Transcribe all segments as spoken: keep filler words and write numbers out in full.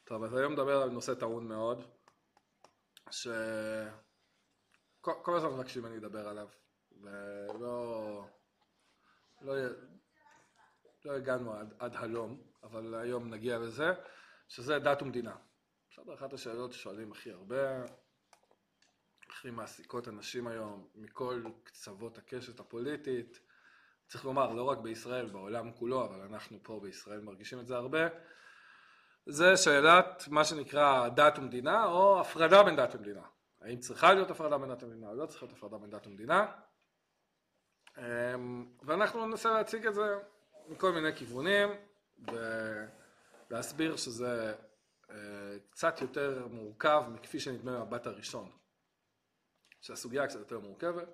טוב, אז היום נדבר על נושא טעון מאוד, שכל כל הזמן מבקשים ממני לדבר עליו, ולא לא, לא הגענו עד, עד הלום, אבל היום נגיע לזה, שזה דת ומדינה. בסדר, אחת השאלות ששואלים הכי הרבה, הכי מעסיקות אנשים היום, מכל קצוות הקשת הפוליטית, צריך לומר, לא רק בישראל, בעולם כולו, אבל אנחנו פה בישראל מרגישים את זה הרבה, זה שאלת מה שנקרא דת ומדינה, או הפרדה בין דת ומדינה. האם צריכה להיות הפרדה בין דת ומדינה, או לא צריכה להיות הפרדה בין דת ומדינה. ואנחנו ננסה להציג את זה מכל מיני כיוונים, ולהסביר שזה קצת יותר מורכב מכפי שנדמה במבט הראשון. שהסוגיה קצת יותר מורכבת.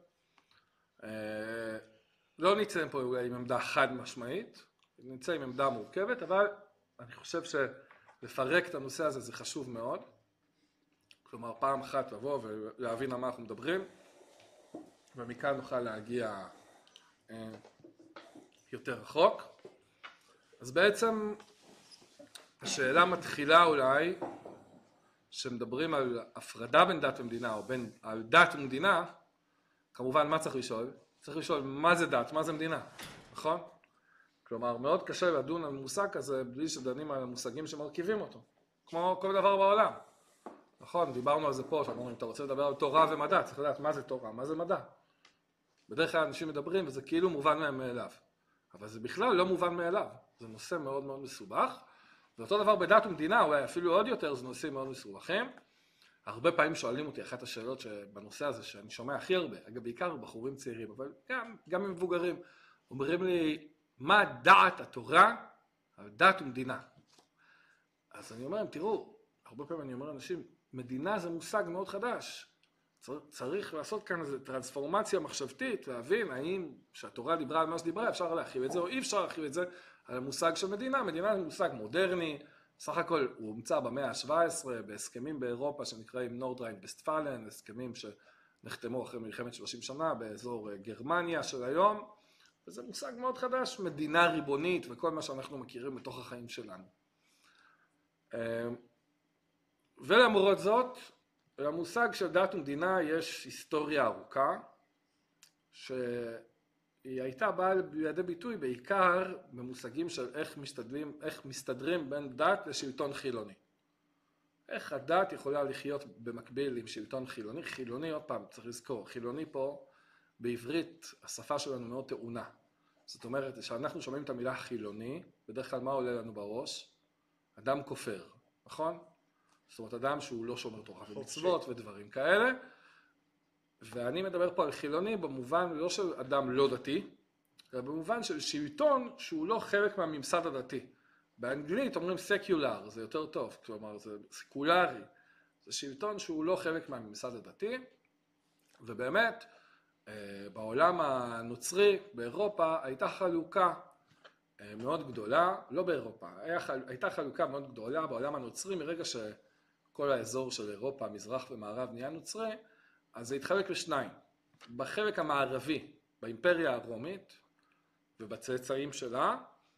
לא נצא פה אולי עם עמדה חד משמעית, נצא עם עמדה מורכבת, אבל אני חושב שלפרק את הנושא הזה זה חשוב מאוד. כלומר, פעם אחת לבוא ולהבין על מה אנחנו מדברים, ומכאן נוכל להגיע אה, יותר רחוק. אז בעצם השאלה מתחילה אולי, שמדברים על הפרדה בין דת ומדינה, או בין על דת ומדינה, כמובן מה צריך לשאול? צריך לשאול מה זה דת, מה זה מדינה, נכון? כלומר, מאוד קשה לדון על מושג כזה בלי שדנים על המושגים שמרכיבים אותו, כמו כל דבר בעולם. נכון, דיברנו על זה פה, שאומרים, אם אתה רוצה לדבר על תורה ומדע, צריך לדעת מה זה תורה, מה זה מדע. בדרך כלל אנשים מדברים וזה כאילו מובן מהם מאליו, אבל זה בכלל לא מובן מאליו, זה נושא מאוד מאוד מסובך, ואותו דבר בדת ומדינה, אולי אפילו עוד יותר, זה נושאים מאוד מסובכים. הרבה פעמים שואלים אותי, אחת השאלות שבנושא הזה, שאני שומע הכי הרבה, אגב בעיקר בחורים צעירים, אבל גם, גם עם מבוגרים, אומרים לי, מה דעת התורה על דת ומדינה? אז אני אומר להם, תראו, הרבה פעמים אני אומר לאנשים, מדינה זה מושג מאוד חדש. צריך לעשות כאן איזו טרנספורמציה מחשבתית, להבין האם שהתורה דיברה על מה שדיברה, אפשר להרחיב את זה, או אי אפשר להרחיב את זה על המושג של מדינה. מדינה זה מושג מודרני, סך הכל הוא הומצא במאה ה-שבע עשרה, בהסכמים באירופה שנקראים נורדריין-וסטפלן, הסכמים שנחתמו אחרי מלחמת שלושים שנה באזור גרמניה של היום, וזה מושג מאוד חדש, מדינה ריבונית וכל מה שאנחנו מכירים בתוך החיים שלנו. ולמרות זאת, למושג של דת ומדינה יש היסטוריה ארוכה, שהיא הייתה באה לידי ביטוי בעיקר במושגים של איך מסתדרים, איך מסתדרים בין דת לשלטון חילוני. איך הדת יכולה לחיות במקביל עם שלטון חילוני. חילוני, עוד פעם, צריך לזכור, חילוני פה בעברית השפה שלנו מאוד טעונה. זאת אומרת, שאנחנו שומעים את המילה חילוני, בדרך כלל מה עולה לנו בראש? אדם כופר, נכון? זאת אומרת, אדם שהוא לא שומר תורה ומצוות ודברים כאלה. ואני מדבר פה על חילוני במובן לא של אדם לא דתי, אלא במובן של שלטון שהוא לא חלק מהממסד הדתי. באנגלית אומרים secular, זה יותר טוב, כלומר זה סקולרי. זה שלטון שהוא לא חלק מהממסד הדתי, ובאמת בעולם הנוצרי, באירופה, הייתה חלוקה מאוד גדולה, לא באירופה, הייתה חלוקה מאוד גדולה בעולם הנוצרי מרגע ש... כל האזור של אירופה, מזרח ומערב נהיה נוצרי, אז זה התחלק לשניים. בחלק המערבי, באימפריה הרומית ובצאצאים שלה,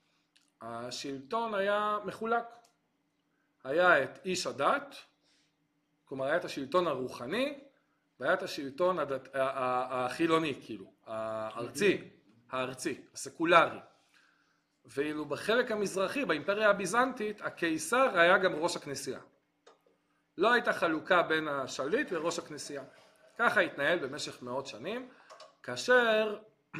השלטון היה מחולק. היה את איש הדת, כלומר היה את השלטון הרוחני, והיה את השלטון הדת, החילוני, כאילו, הארצי, הארצי, הסקולרי. ואילו בחלק המזרחי, באימפריה הביזנטית, הקיסר היה גם ראש הכנסייה. לא הייתה חלוקה בין השליט וראש הכנסייה. ככה התנהל במשך מאות שנים, כאשר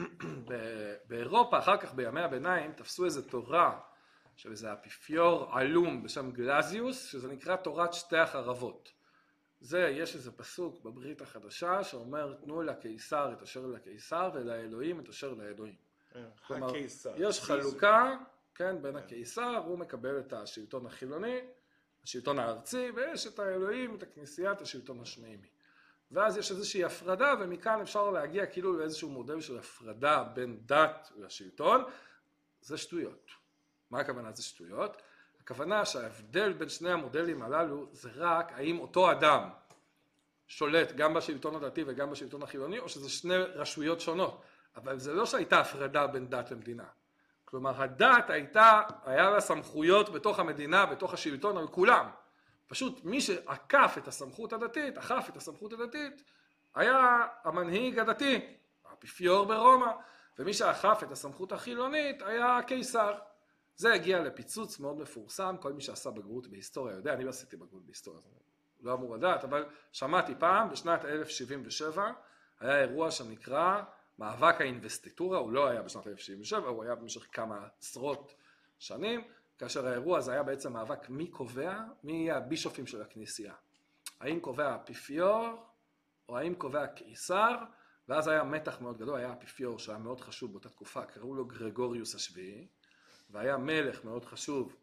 באירופה, אחר כך בימי הביניים, תפסו איזו תורה של איזה אפיפיור עלום בשם גלזיוס, שזה נקרא תורת שתי החרבות. זה, יש איזה פסוק בברית החדשה שאומר, תנו לקיסר את אשר לקיסר ולאלוהים את אשר לאלוהים. כלומר, יש חלוקה, כן, בין הקיסר, הוא מקבל את השלטון החילוני, השלטון הארצי, ויש את האלוהים, את הכנסייה, את השלטון השמיימי. ואז יש איזושהי הפרדה, ומכאן אפשר להגיע כאילו לאיזשהו מודל של הפרדה בין דת לשלטון. זה שטויות. מה הכוונה זה שטויות? הכוונה שההבדל בין שני המודלים הללו זה רק האם אותו אדם שולט גם בשלטון הדתי וגם בשלטון החילוני, או שזה שני רשויות שונות. אבל זה לא שהייתה הפרדה בין דת למדינה. כלומר, הדת הייתה, היה לה סמכויות בתוך המדינה, בתוך השלטון, על כולם. פשוט מי שעקף את הסמכות הדתית, אכף את הסמכות הדתית, היה המנהיג הדתי, האפיפיור ברומא, ומי שאכף את הסמכות החילונית היה הקיסר. זה הגיע לפיצוץ מאוד מפורסם, כל מי שעשה בגרות בהיסטוריה יודע, אני לא עשיתי בגרות בהיסטוריה, לא אמור לדעת, אבל שמעתי פעם, בשנת אלף שבעים ושבע, היה אירוע שנקרא מאבק האינבסטיטורה, הוא לא היה בשנת אלף שבעים ושבע, הוא היה במשך כמה עשרות שנים, כאשר האירוע הזה היה בעצם מאבק מי קובע, מי יהיה הבישופים של הכנסייה. האם קובע האפיפיור, או האם קובע הקיסר, ואז היה מתח מאוד גדול, היה האפיפיור שהיה מאוד חשוב באותה תקופה, קראו לו גרגוריוס השביעי, והיה מלך מאוד חשוב,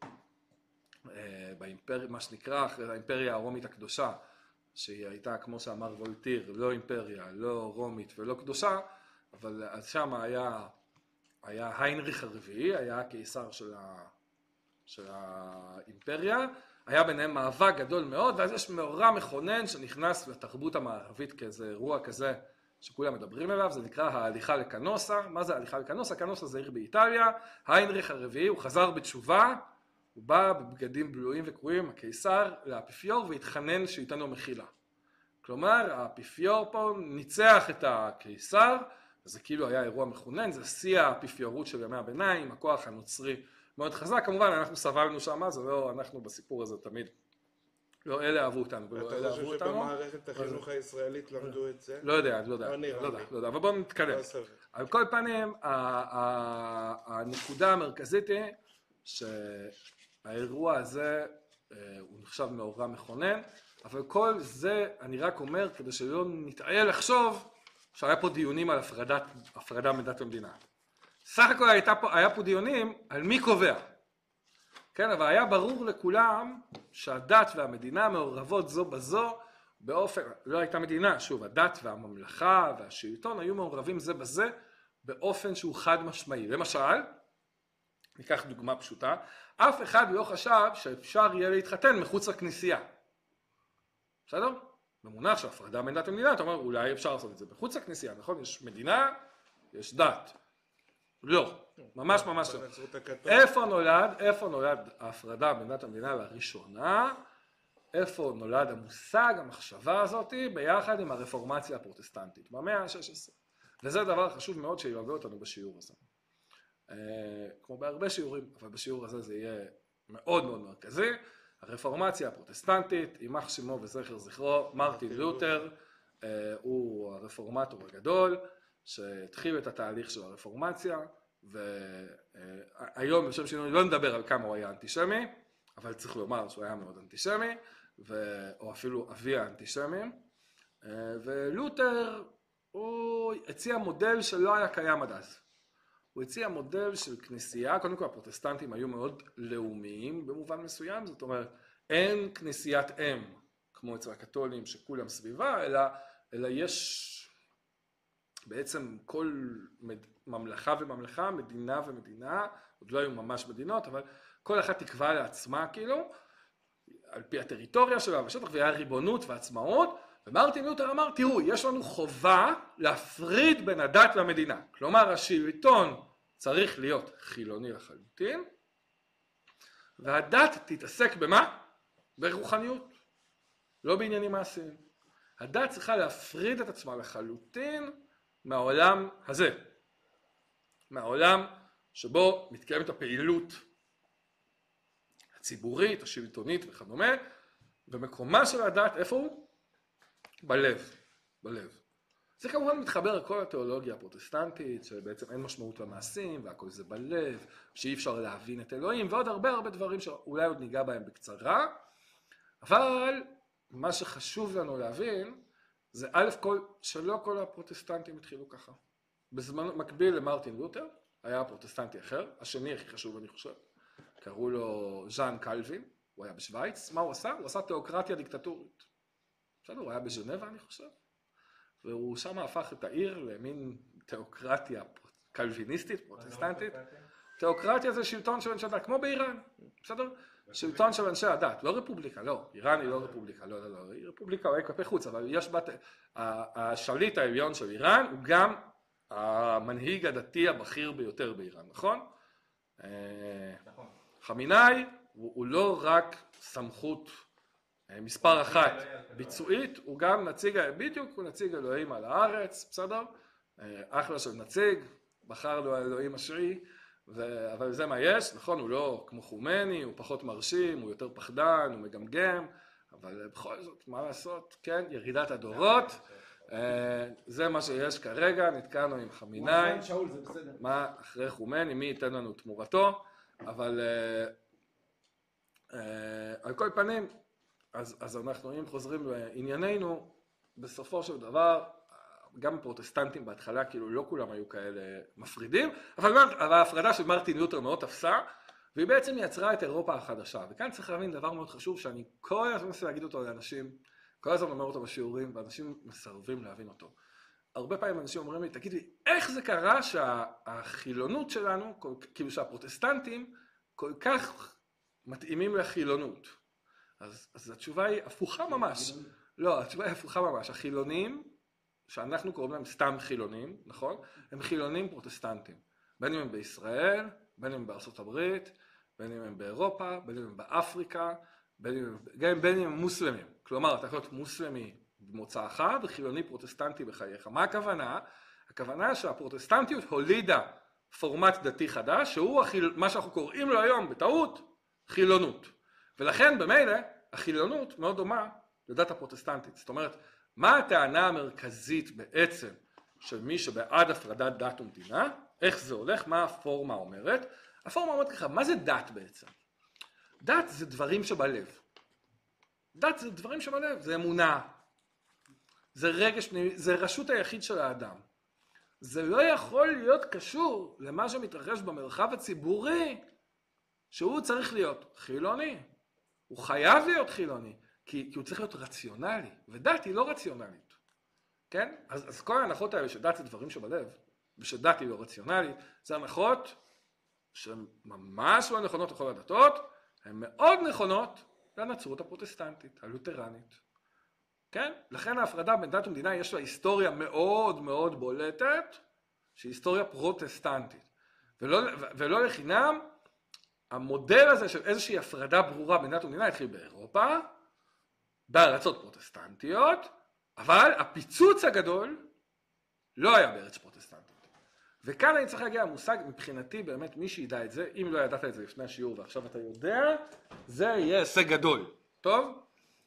באימפריה, מה שנקרא אחרי האימפריה הרומית הקדושה, שהיא הייתה כמו שאמר וולטיר, לא אימפריה, לא רומית ולא קדושה, אבל אז שם היה, היה היינריך הרביעי, היה הקיסר של, ה, של האימפריה, היה ביניהם מאבק גדול מאוד, ואז יש מאורע מכונן שנכנס לתרבות המערבית כאיזה אירוע כזה שכולם מדברים עליו, זה נקרא ההליכה לקנוסה. מה זה ההליכה לקנוסה? קנוסה זה עיר באיטליה, היינריך הרביעי, הוא חזר בתשובה, הוא בא בבגדים בלויים וקרועים, הקיסר, לאפיפיור, והתחנן שייתן לו מחילה. כלומר, האפיפיור פה ניצח את הקיסר, וזה כאילו היה אירוע מכונן, זה שיא האפיפיורות של ימי הביניים, הכוח הנוצרי מאוד חזק. כמובן, אנחנו סבלנו שם, זה לא, אנחנו בסיפור הזה תמיד, לא אלה אהבו אותנו ולא אלה אהבו אותנו. אתה חושב שבמערכת החינוך הישראלית למדו את זה? לא יודע, לא יודע, לא יודע, לא יודע, אבל בואו נתקדם. על כל פנים, הנקודה המרכזית היא שהאירוע הזה הוא נחשב מאורע מכונן, אבל כל זה אני רק אומר כדי שלא נתעלה לחשוב שהיה פה דיונים על הפרדת, הפרדה מדת ומדינה. סך הכל הייתה פה, היה פה דיונים על מי קובע. כן, אבל היה ברור לכולם שהדת והמדינה מעורבות זו בזו באופן, לא הייתה מדינה, שוב, הדת והממלכה והשלטון היו מעורבים זה בזה באופן שהוא חד משמעי. למשל, ניקח דוגמה פשוטה, אף אחד לא חשב שאפשר יהיה להתחתן מחוץ לכנסייה. בסדר? במונח של הפרדה בין דת ומדינה, אתה אומר, אולי אפשר לעשות את זה בחוץ לכנסייה, נכון? יש מדינה, יש דת. לא, ממש ממש לא. איפה נולד, איפה נולד ההפרדה בין דת ומדינה לראשונה? איפה נולד המושג, המחשבה הזאת, ביחד עם הרפורמציה הפרוטסטנטית, במאה ה-שש עשרה. וזה דבר חשוב מאוד שילווה אותנו בשיעור הזה. כמו בהרבה שיעורים, אבל בשיעור הזה זה יהיה מאוד מאוד מרכזי. הרפורמציה הפרוטסטנטית, יימח שמו וזכר זכרו, מרטין לותר, הוא הרפורמטור הגדול, שהתחיל את התהליך של הרפורמציה, והיום בשם שינוי לא נדבר על כמה הוא היה אנטישמי, אבל צריך לומר שהוא היה מאוד אנטישמי, או אפילו אבי האנטישמים, ולותר הוא הציע מודל שלא היה קיים עד אז. הוא הציע מודל של כנסייה, קודם כל הפרוטסטנטים היו מאוד לאומיים במובן מסוים, זאת אומרת אין כנסיית אם כמו אצל הקתולים שכולם סביבה, אלא, אלא יש בעצם כל ממלכה וממלכה, מדינה ומדינה, עוד לא היו ממש מדינות, אבל כל אחת תקבע לעצמה כאילו, על פי הטריטוריה שלה בשטח, והיה ריבונות ועצמאות, ומרטין לותר אמר, תראו, יש לנו חובה להפריד בין הדת והמדינה. כלומר, השלטון צריך להיות חילוני לחלוטין, והדת תתעסק במה? ברוחניות, לא בעניינים מעשיים. הדת צריכה להפריד את עצמה לחלוטין מהעולם הזה, מהעולם שבו מתקיימת הפעילות הציבורית, השלטונית וכדומה, ומקומה של הדת, איפה הוא? בלב, בלב. זה כמובן מתחבר לכל התיאולוגיה הפרוטסטנטית, שבעצם אין משמעות למעשים, והכל זה בלב, שאי אפשר להבין את אלוהים, ועוד הרבה הרבה דברים שאולי עוד ניגע בהם בקצרה, אבל מה שחשוב לנו להבין, זה א' כל, שלא כל הפרוטסטנטים התחילו ככה. בזמן מקביל למרטין לותר, היה פרוטסטנטי אחר, השני הכי חשוב אני חושב, קראו לו ז'אן קלווין, הוא היה בשוויץ, מה הוא עשה? הוא עשה תיאוקרטיה דיקטטורית. בסדר, הוא היה בז'נבה אני חושב, והוא שם הפך את העיר למין תיאוקרטיה קלוויניסטית, פרוטסטנטית. תיאוקרטיה זה שלטון של אנשי הדת, כמו באיראן, בסדר? שלטון של אנשי הדת, לא רפובליקה, לא, איראן היא לא רפובליקה, לא, לא, לא, היא רפובליקה אולי כלפי חוץ, אבל יש בת, השליט העליון של איראן הוא גם המנהיג הדתי הבכיר ביותר באיראן, נכון? חמינאי הוא, הוא לא רק סמכות מספר אחת ביצועית, הוא גם נציג, בדיוק הוא נציג אלוהים על הארץ, בסדר? אחלה של נציג, בחר לו האלוהים השיעי, ו... אבל זה מה יש, נכון? הוא לא כמו חומני, הוא פחות מרשים, הוא יותר פחדן, הוא מגמגם, אבל בכל זאת, מה לעשות? כן, ירידת הדורות, זה מה שיש כרגע, נתקענו עם חמינאי, מה אחרי חומני, מי ייתן לנו תמורתו, אבל על כל פנים, אז, אז אנחנו אם חוזרים לענייננו, בסופו של דבר, גם פרוטסטנטים בהתחלה, כאילו לא כולם היו כאלה מפרידים, אבל, אבל ההפרדה של מרטין לותר מאוד תפסה, והיא בעצם יצרה את אירופה החדשה. וכאן צריך להבין דבר מאוד חשוב, שאני כל הזמן מנסה להגיד אותו לאנשים, כל הזמן אומר אותו בשיעורים, ואנשים מסרבים להבין אותו. הרבה פעמים אנשים אומרים לי, תגיד לי, איך זה קרה שהחילונות שלנו, כאילו שהפרוטסטנטים, כל כך מתאימים לחילונות? אז, אז התשובה היא הפוכה ממש. לא, התשובה היא הפוכה ממש. החילונים, שאנחנו קוראים להם סתם חילונים, נכון? הם חילונים פרוטסטנטים. בין אם הם בישראל, בין אם הם בארצות הברית, בין אם הם באירופה, בין אם הם באפריקה, בין אם, גם בין אם הם מוסלמים. כלומר, אתה יכול להיות מוסלמי במוצא אחד וחילוני פרוטסטנטי בחייך. מה הכוונה? הכוונה שהפרוטסטנטיות הולידה פורמט דתי חדש, שהוא החיל... מה שאנחנו קוראים לו היום בטעות, חילונות. ולכן במילא החילונות מאוד דומה לדת הפרוטסטנטית. זאת אומרת, מה הטענה המרכזית בעצם של מי שבעד הפרדת דת ומדינה? איך זה הולך? מה הפורמה אומרת? הפורמה אומרת ככה, מה זה דת בעצם? דת זה דברים שבלב. דת זה דברים שבלב, זה אמונה, זה רגש פנימי, זה רשות היחיד של האדם. זה לא יכול להיות קשור למה שמתרחש במרחב הציבורי, שהוא צריך להיות חילוני. הוא חייב להיות חילוני, כי, כי הוא צריך להיות רציונלי, ודת היא לא רציונלית. כן? אז, אז כל ההנחות האלה שדת זה דברים שבלב, ושדת היא לא רציונלית, זה הנחות שהן ממש לא נכונות לכל הדתות, הן מאוד נכונות לנצרות הפרוטסטנטית, הלותרנית. כן? לכן ההפרדה בין דת ומדינה יש לה היסטוריה מאוד מאוד בולטת, שהיא היסטוריה פרוטסטנטית. ולא, ולא לחינם, המודל הזה של איזושהי הפרדה ברורה בין דת ומדינה התחיל באירופה, בארצות פרוטסטנטיות, אבל הפיצוץ הגדול לא היה בארץ פרוטסטנטית. וכאן אני צריך להגיע למושג, מבחינתי באמת מי שידע את זה, אם לא ידעת את זה לפני השיעור ועכשיו אתה יודע, זה יהיה הישג גדול. טוב?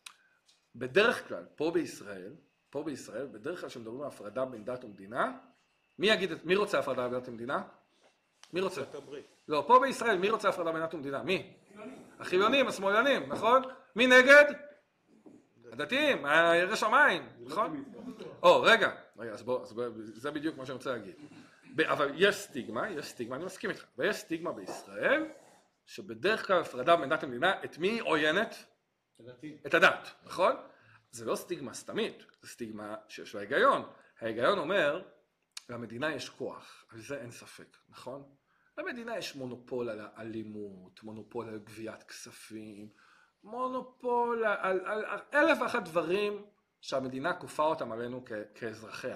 בדרך כלל, פה בישראל, פה בישראל, בדרך כלל שמדברים על הפרדה בין דת ומדינה, מי יגיד, מי רוצה הפרדה בין דת ומדינה? מי רוצה? לא, פה בישראל, מי רוצה הפרדה בין דת ומדינה? מי? החילונים, השמאלנים, נכון? מי נגד? הדתיים, הירא שמיים, נכון? או, רגע, רגע, אז בוא, זה בדיוק מה שאני רוצה להגיד. אבל יש סטיגמה, יש סטיגמה, אני מסכים איתך, ויש סטיגמה בישראל, שבדרך כלל הפרדה בין דת ומדינה, את מי עוינת? את הדת, נכון? זה לא סטיגמה סתמית, זה סטיגמה שיש לה היגיון. ההיגיון אומר, למדינה יש כוח, על זה אין ספק, נכון? למדינה יש מונופול על האלימות, מונופול על גביית כספים, מונופול על, על, על, על אלף ואחת דברים שהמדינה כופה אותם עלינו כ, כאזרחיה.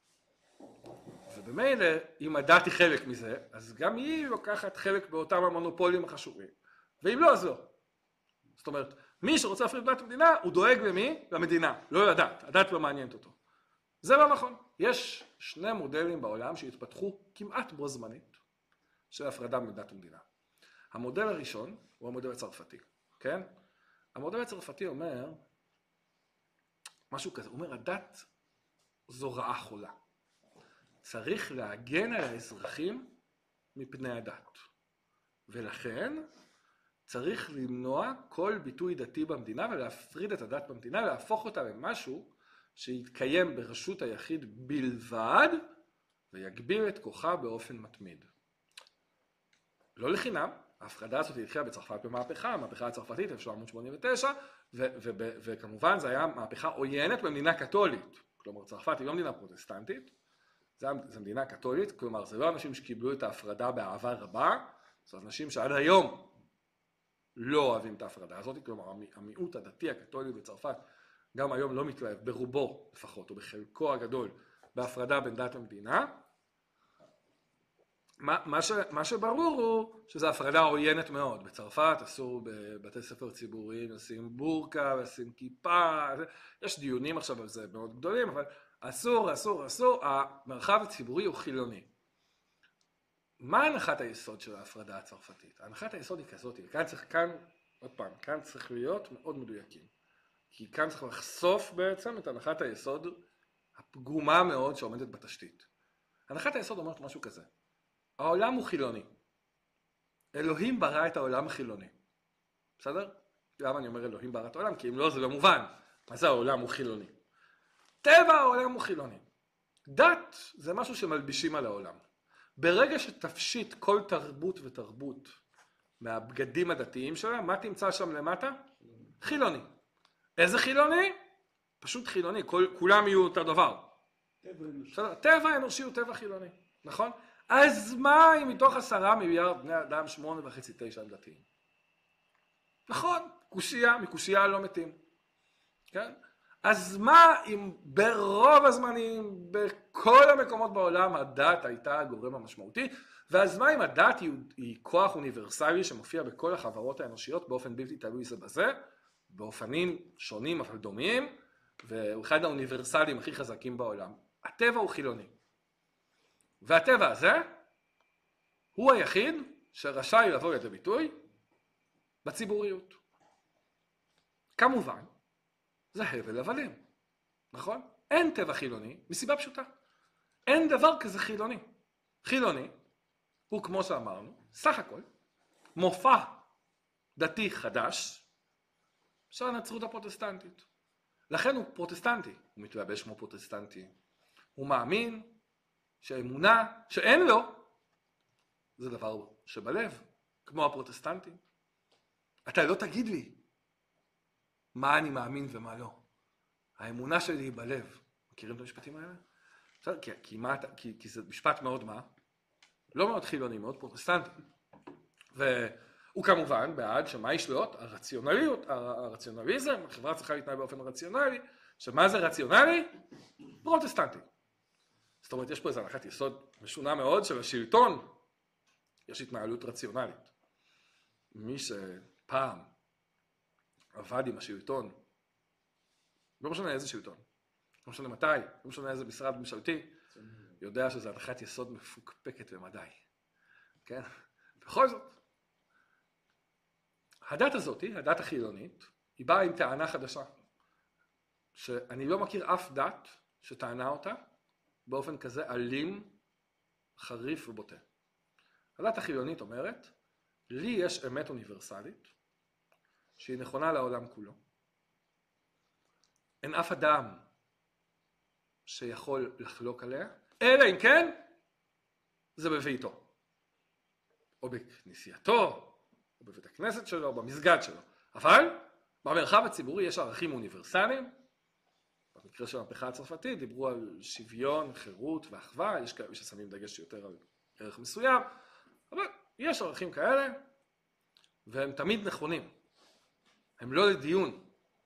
ובמילא, אם הדת היא חלק מזה, אז גם היא לוקחת חלק באותם המונופולים החשובים. ואם לא, אז לא. זאת אומרת, מי שרוצה להפריד דת ומדינה, הוא דואג למי? למדינה, לא לדת. הדת לא מעניינת אותו. זה לא נכון. יש שני מודלים בעולם שהתפתחו כמעט בו זמנית, של הפרדה בין דת ומדינה. המודל הראשון הוא המודל הצרפתי, כן? המודל הצרפתי אומר משהו כזה, הוא אומר, הדת זו רעה חולה. צריך להגן על האזרחים מפני הדת. ולכן צריך למנוע כל ביטוי דתי במדינה ולהפריד את הדת במדינה, להפוך אותה למשהו שיתקיים ברשות היחיד בלבד ויגביר את כוחה באופן מתמיד. לא לחינם, ההפרדה הזאת התחילה בצרפת במהפכה, המהפכה הצרפתית אלף שבע מאות שמונים ותשע, ו- ו- ו- וכמובן זה היה מהפכה עוינת במדינה קתולית. כלומר, צרפת היא לא מדינה פרוטסטנטית, זו מדינה קתולית, כלומר, זה לא אנשים שקיבלו את ההפרדה באהבה רבה, זה אנשים שעד היום לא אוהבים את ההפרדה הזאת, כלומר, המיעוט הדתי הקתולי בצרפת גם היום לא מתלהב, ברובו לפחות, או בחלקו הגדול, בהפרדה בין דת ומדינה. מה, מה, ש, מה שברור הוא שזו הפרדה עוינת מאוד. בצרפת אסור בבתי ספר ציבוריים לשים בורקה, לשים כיפה, יש דיונים עכשיו על זה מאוד גדולים, אבל אסור, אסור, אסור, המרחב הציבורי הוא חילוני. מה הנחת היסוד של ההפרדה הצרפתית? הנחת היסוד היא כזאת, כאן צריך, כאן, עוד פעם, כאן צריך להיות מאוד מדויקים. כי כאן צריך לחשוף בעצם את הנחת היסוד הפגומה מאוד שעומדת בתשתית. הנחת היסוד אומרת משהו כזה. העולם הוא חילוני. אלוהים ברא את העולם החילוני. בסדר? למה אני אומר אלוהים ברא את העולם? כי אם לא זה לא מובן. מה זה העולם הוא חילוני? טבע העולם הוא חילוני. דת זה משהו שמלבישים על העולם. ברגע שתפשיט כל תרבות ותרבות מהבגדים הדתיים שלה, מה תמצא שם למטה? חילוני. איזה חילוני? פשוט חילוני. כל, כולם יהיו אותו דבר. טבע אנושי. טבע אנושי הוא טבע חילוני. נכון? אז מה אם מתוך עשרה מיליארד בני אדם שמונה וחצי תשע דתיים? נכון, קושייה, מקושייה לא מתים. כן? אז מה אם ברוב הזמנים, בכל המקומות בעולם, הדת הייתה הגורם המשמעותי, ואז מה אם הדת היא, היא כוח אוניברסלי שמופיע בכל החברות האנושיות באופן בלתי תלוי זה בזה, באופנים שונים אבל דומים, והוא אחד האוניברסליים הכי חזקים בעולם. הטבע הוא חילוני. והטבע הזה הוא היחיד שרשאי לבוא לידי ביטוי בציבוריות. כמובן, זה הבל הבלים, נכון? אין טבע חילוני, מסיבה פשוטה. אין דבר כזה חילוני. חילוני הוא, כמו שאמרנו, סך הכל, מופע דתי חדש של הנצרות הפרוטסטנטית. לכן הוא פרוטסטנטי, הוא מתלבש כמו פרוטסטנטי. הוא מאמין שהאמונה שאין לו, זה דבר שבלב, כמו הפרוטסטנטים. אתה לא תגיד לי מה אני מאמין ומה לא. האמונה שלי היא בלב. מכירים את המשפטים האלה? כי, כי, מה, כי, כי זה משפט מאוד מה? לא מאוד חילוני, מאוד פרוטסטנטי. והוא כמובן בעד שמה ישלוט? הרציונליות, הרציונליזם, החברה צריכה להתנהל באופן רציונלי. שמה זה רציונלי? פרוטסטנטי. זאת אומרת, יש פה איזו הנחת יסוד משונה מאוד של השלטון. יש התנהלות רציונלית. מי שפעם עבד עם השלטון, לא משנה איזה שלטון, לא משנה מתי, לא משנה איזה משרד ממשלתי, יודע שזו הנחת יסוד מפוקפקת למדי. כן? בכל זאת, הדת הזאת, הדת החילונית, היא באה עם טענה חדשה, שאני לא מכיר אף דת שטענה אותה באופן כזה אלים, חריף ובוטה. הדת החילונית אומרת, לי יש אמת אוניברסלית, שהיא נכונה לעולם כולו. אין אף אדם שיכול לחלוק עליה, אלא אם כן, זה בביתו. או בכנסייתו, או בבית הכנסת שלו, או במסגד שלו. אבל במרחב הציבורי יש ערכים אוניברסליים. במקרה של המהפכה הצרפתית דיברו על שוויון, חירות ואחווה, יש כאלה ששמים דגש יותר על ערך מסוים, אבל יש ערכים כאלה, והם תמיד נכונים. הם לא לדיון.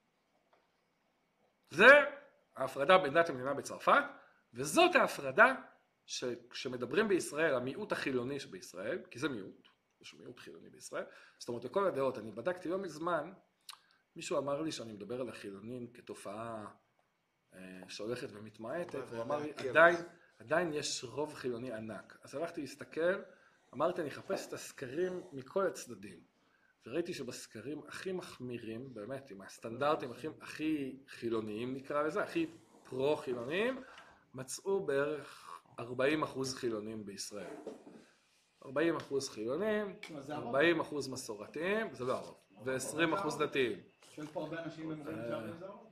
זה ההפרדה בין דת ומדינה בצרפת, וזאת ההפרדה שכשמדברים בישראל, המיעוט החילוני שבישראל, כי זה מיעוט, יש מיעוט חילוני בישראל, זאת אומרת, לכל הדעות, אני בדקתי לא מזמן, מישהו אמר לי שאני מדבר על החילונים כתופעה שהולכת ומתמעטת, הוא אמר לי, עדיין, עדיין יש רוב חילוני ענק. אז הלכתי להסתכל, אמרתי, אני אחפש את הסקרים מכל הצדדים. וראיתי שבסקרים הכי מחמירים, באמת, עם הסטנדרטים הכי, הכי חילוניים נקרא לזה, הכי פרו-חילוניים, מצאו בערך ארבעים אחוז חילונים בישראל. ארבעים אחוז חילונים, ארבעים אחוז מסורתיים, זה לא הרוב, ו-עשרים אחוז דתיים. שואל פה הרבה אנשים במובן זה הרוב?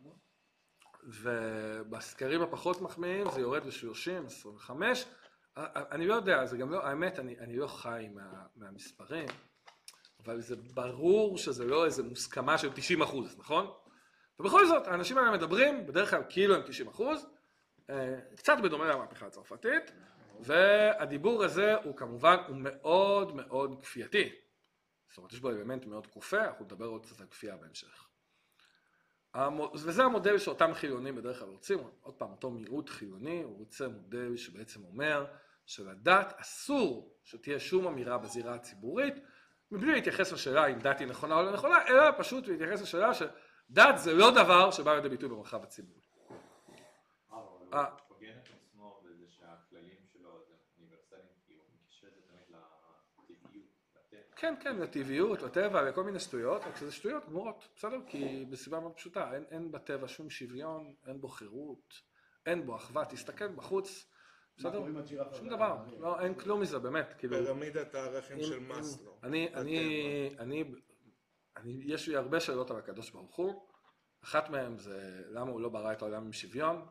ובסקרים הפחות מחמיאים זה יורד ל-שלושים, עשרים וחמש. אני לא יודע, זה גם לא, האמת, אני, אני לא חי מה, מהמספרים, אבל זה ברור שזה לא איזה מוסכמה של תשעים אחוז, נכון? ובכל זאת, האנשים האלה מדברים, בדרך כלל כאילו הם תשעים אחוז, קצת בדומה למהפכה הצרפתית, והדיבור הזה הוא כמובן, הוא מאוד מאוד כפייתי. זאת אומרת, יש בו אלמנט מאוד כופה, אנחנו נדבר עוד קצת על כפייה בהמשך. וזה המודל שאותם חילונים בדרך כלל רוצים, עוד פעם, אותו מיעוט חילוני, הוא רוצה מודל שבעצם אומר שלדת אסור שתהיה שום אמירה בזירה הציבורית, מבלי להתייחס לשאלה אם דת היא נכונה או לא נכונה, אלא פשוט להתייחס לשאלה שדת זה לא דבר שבא לידי ביטוי במרחב הציבורי. אה, הוא פוגן את עצמו בזה שהכללים שלו זה אוניברסליים, כי הוא מקשר את זה תמיד לטבעיות, לטבע. כן, כן, לטבעיות, לטבע, לכל מיני שטויות, רק שזה שטויות גמורות, בסדר? כי בסיבה מאוד פשוטה, אין, אין בטבע שום שוויון, אין בו חירות, אין בו אחווה, תסתכל בחוץ, בסדר? שום דבר, לא, אין כלום מזה, באמת, כאילו... פירמידת הערכים של מאסלו. אני, אני, אני, אני, יש לי הרבה שאלות על הקדוש ברוך הוא, אחת מהן זה למה הוא לא ברא את העולם עם שוויון,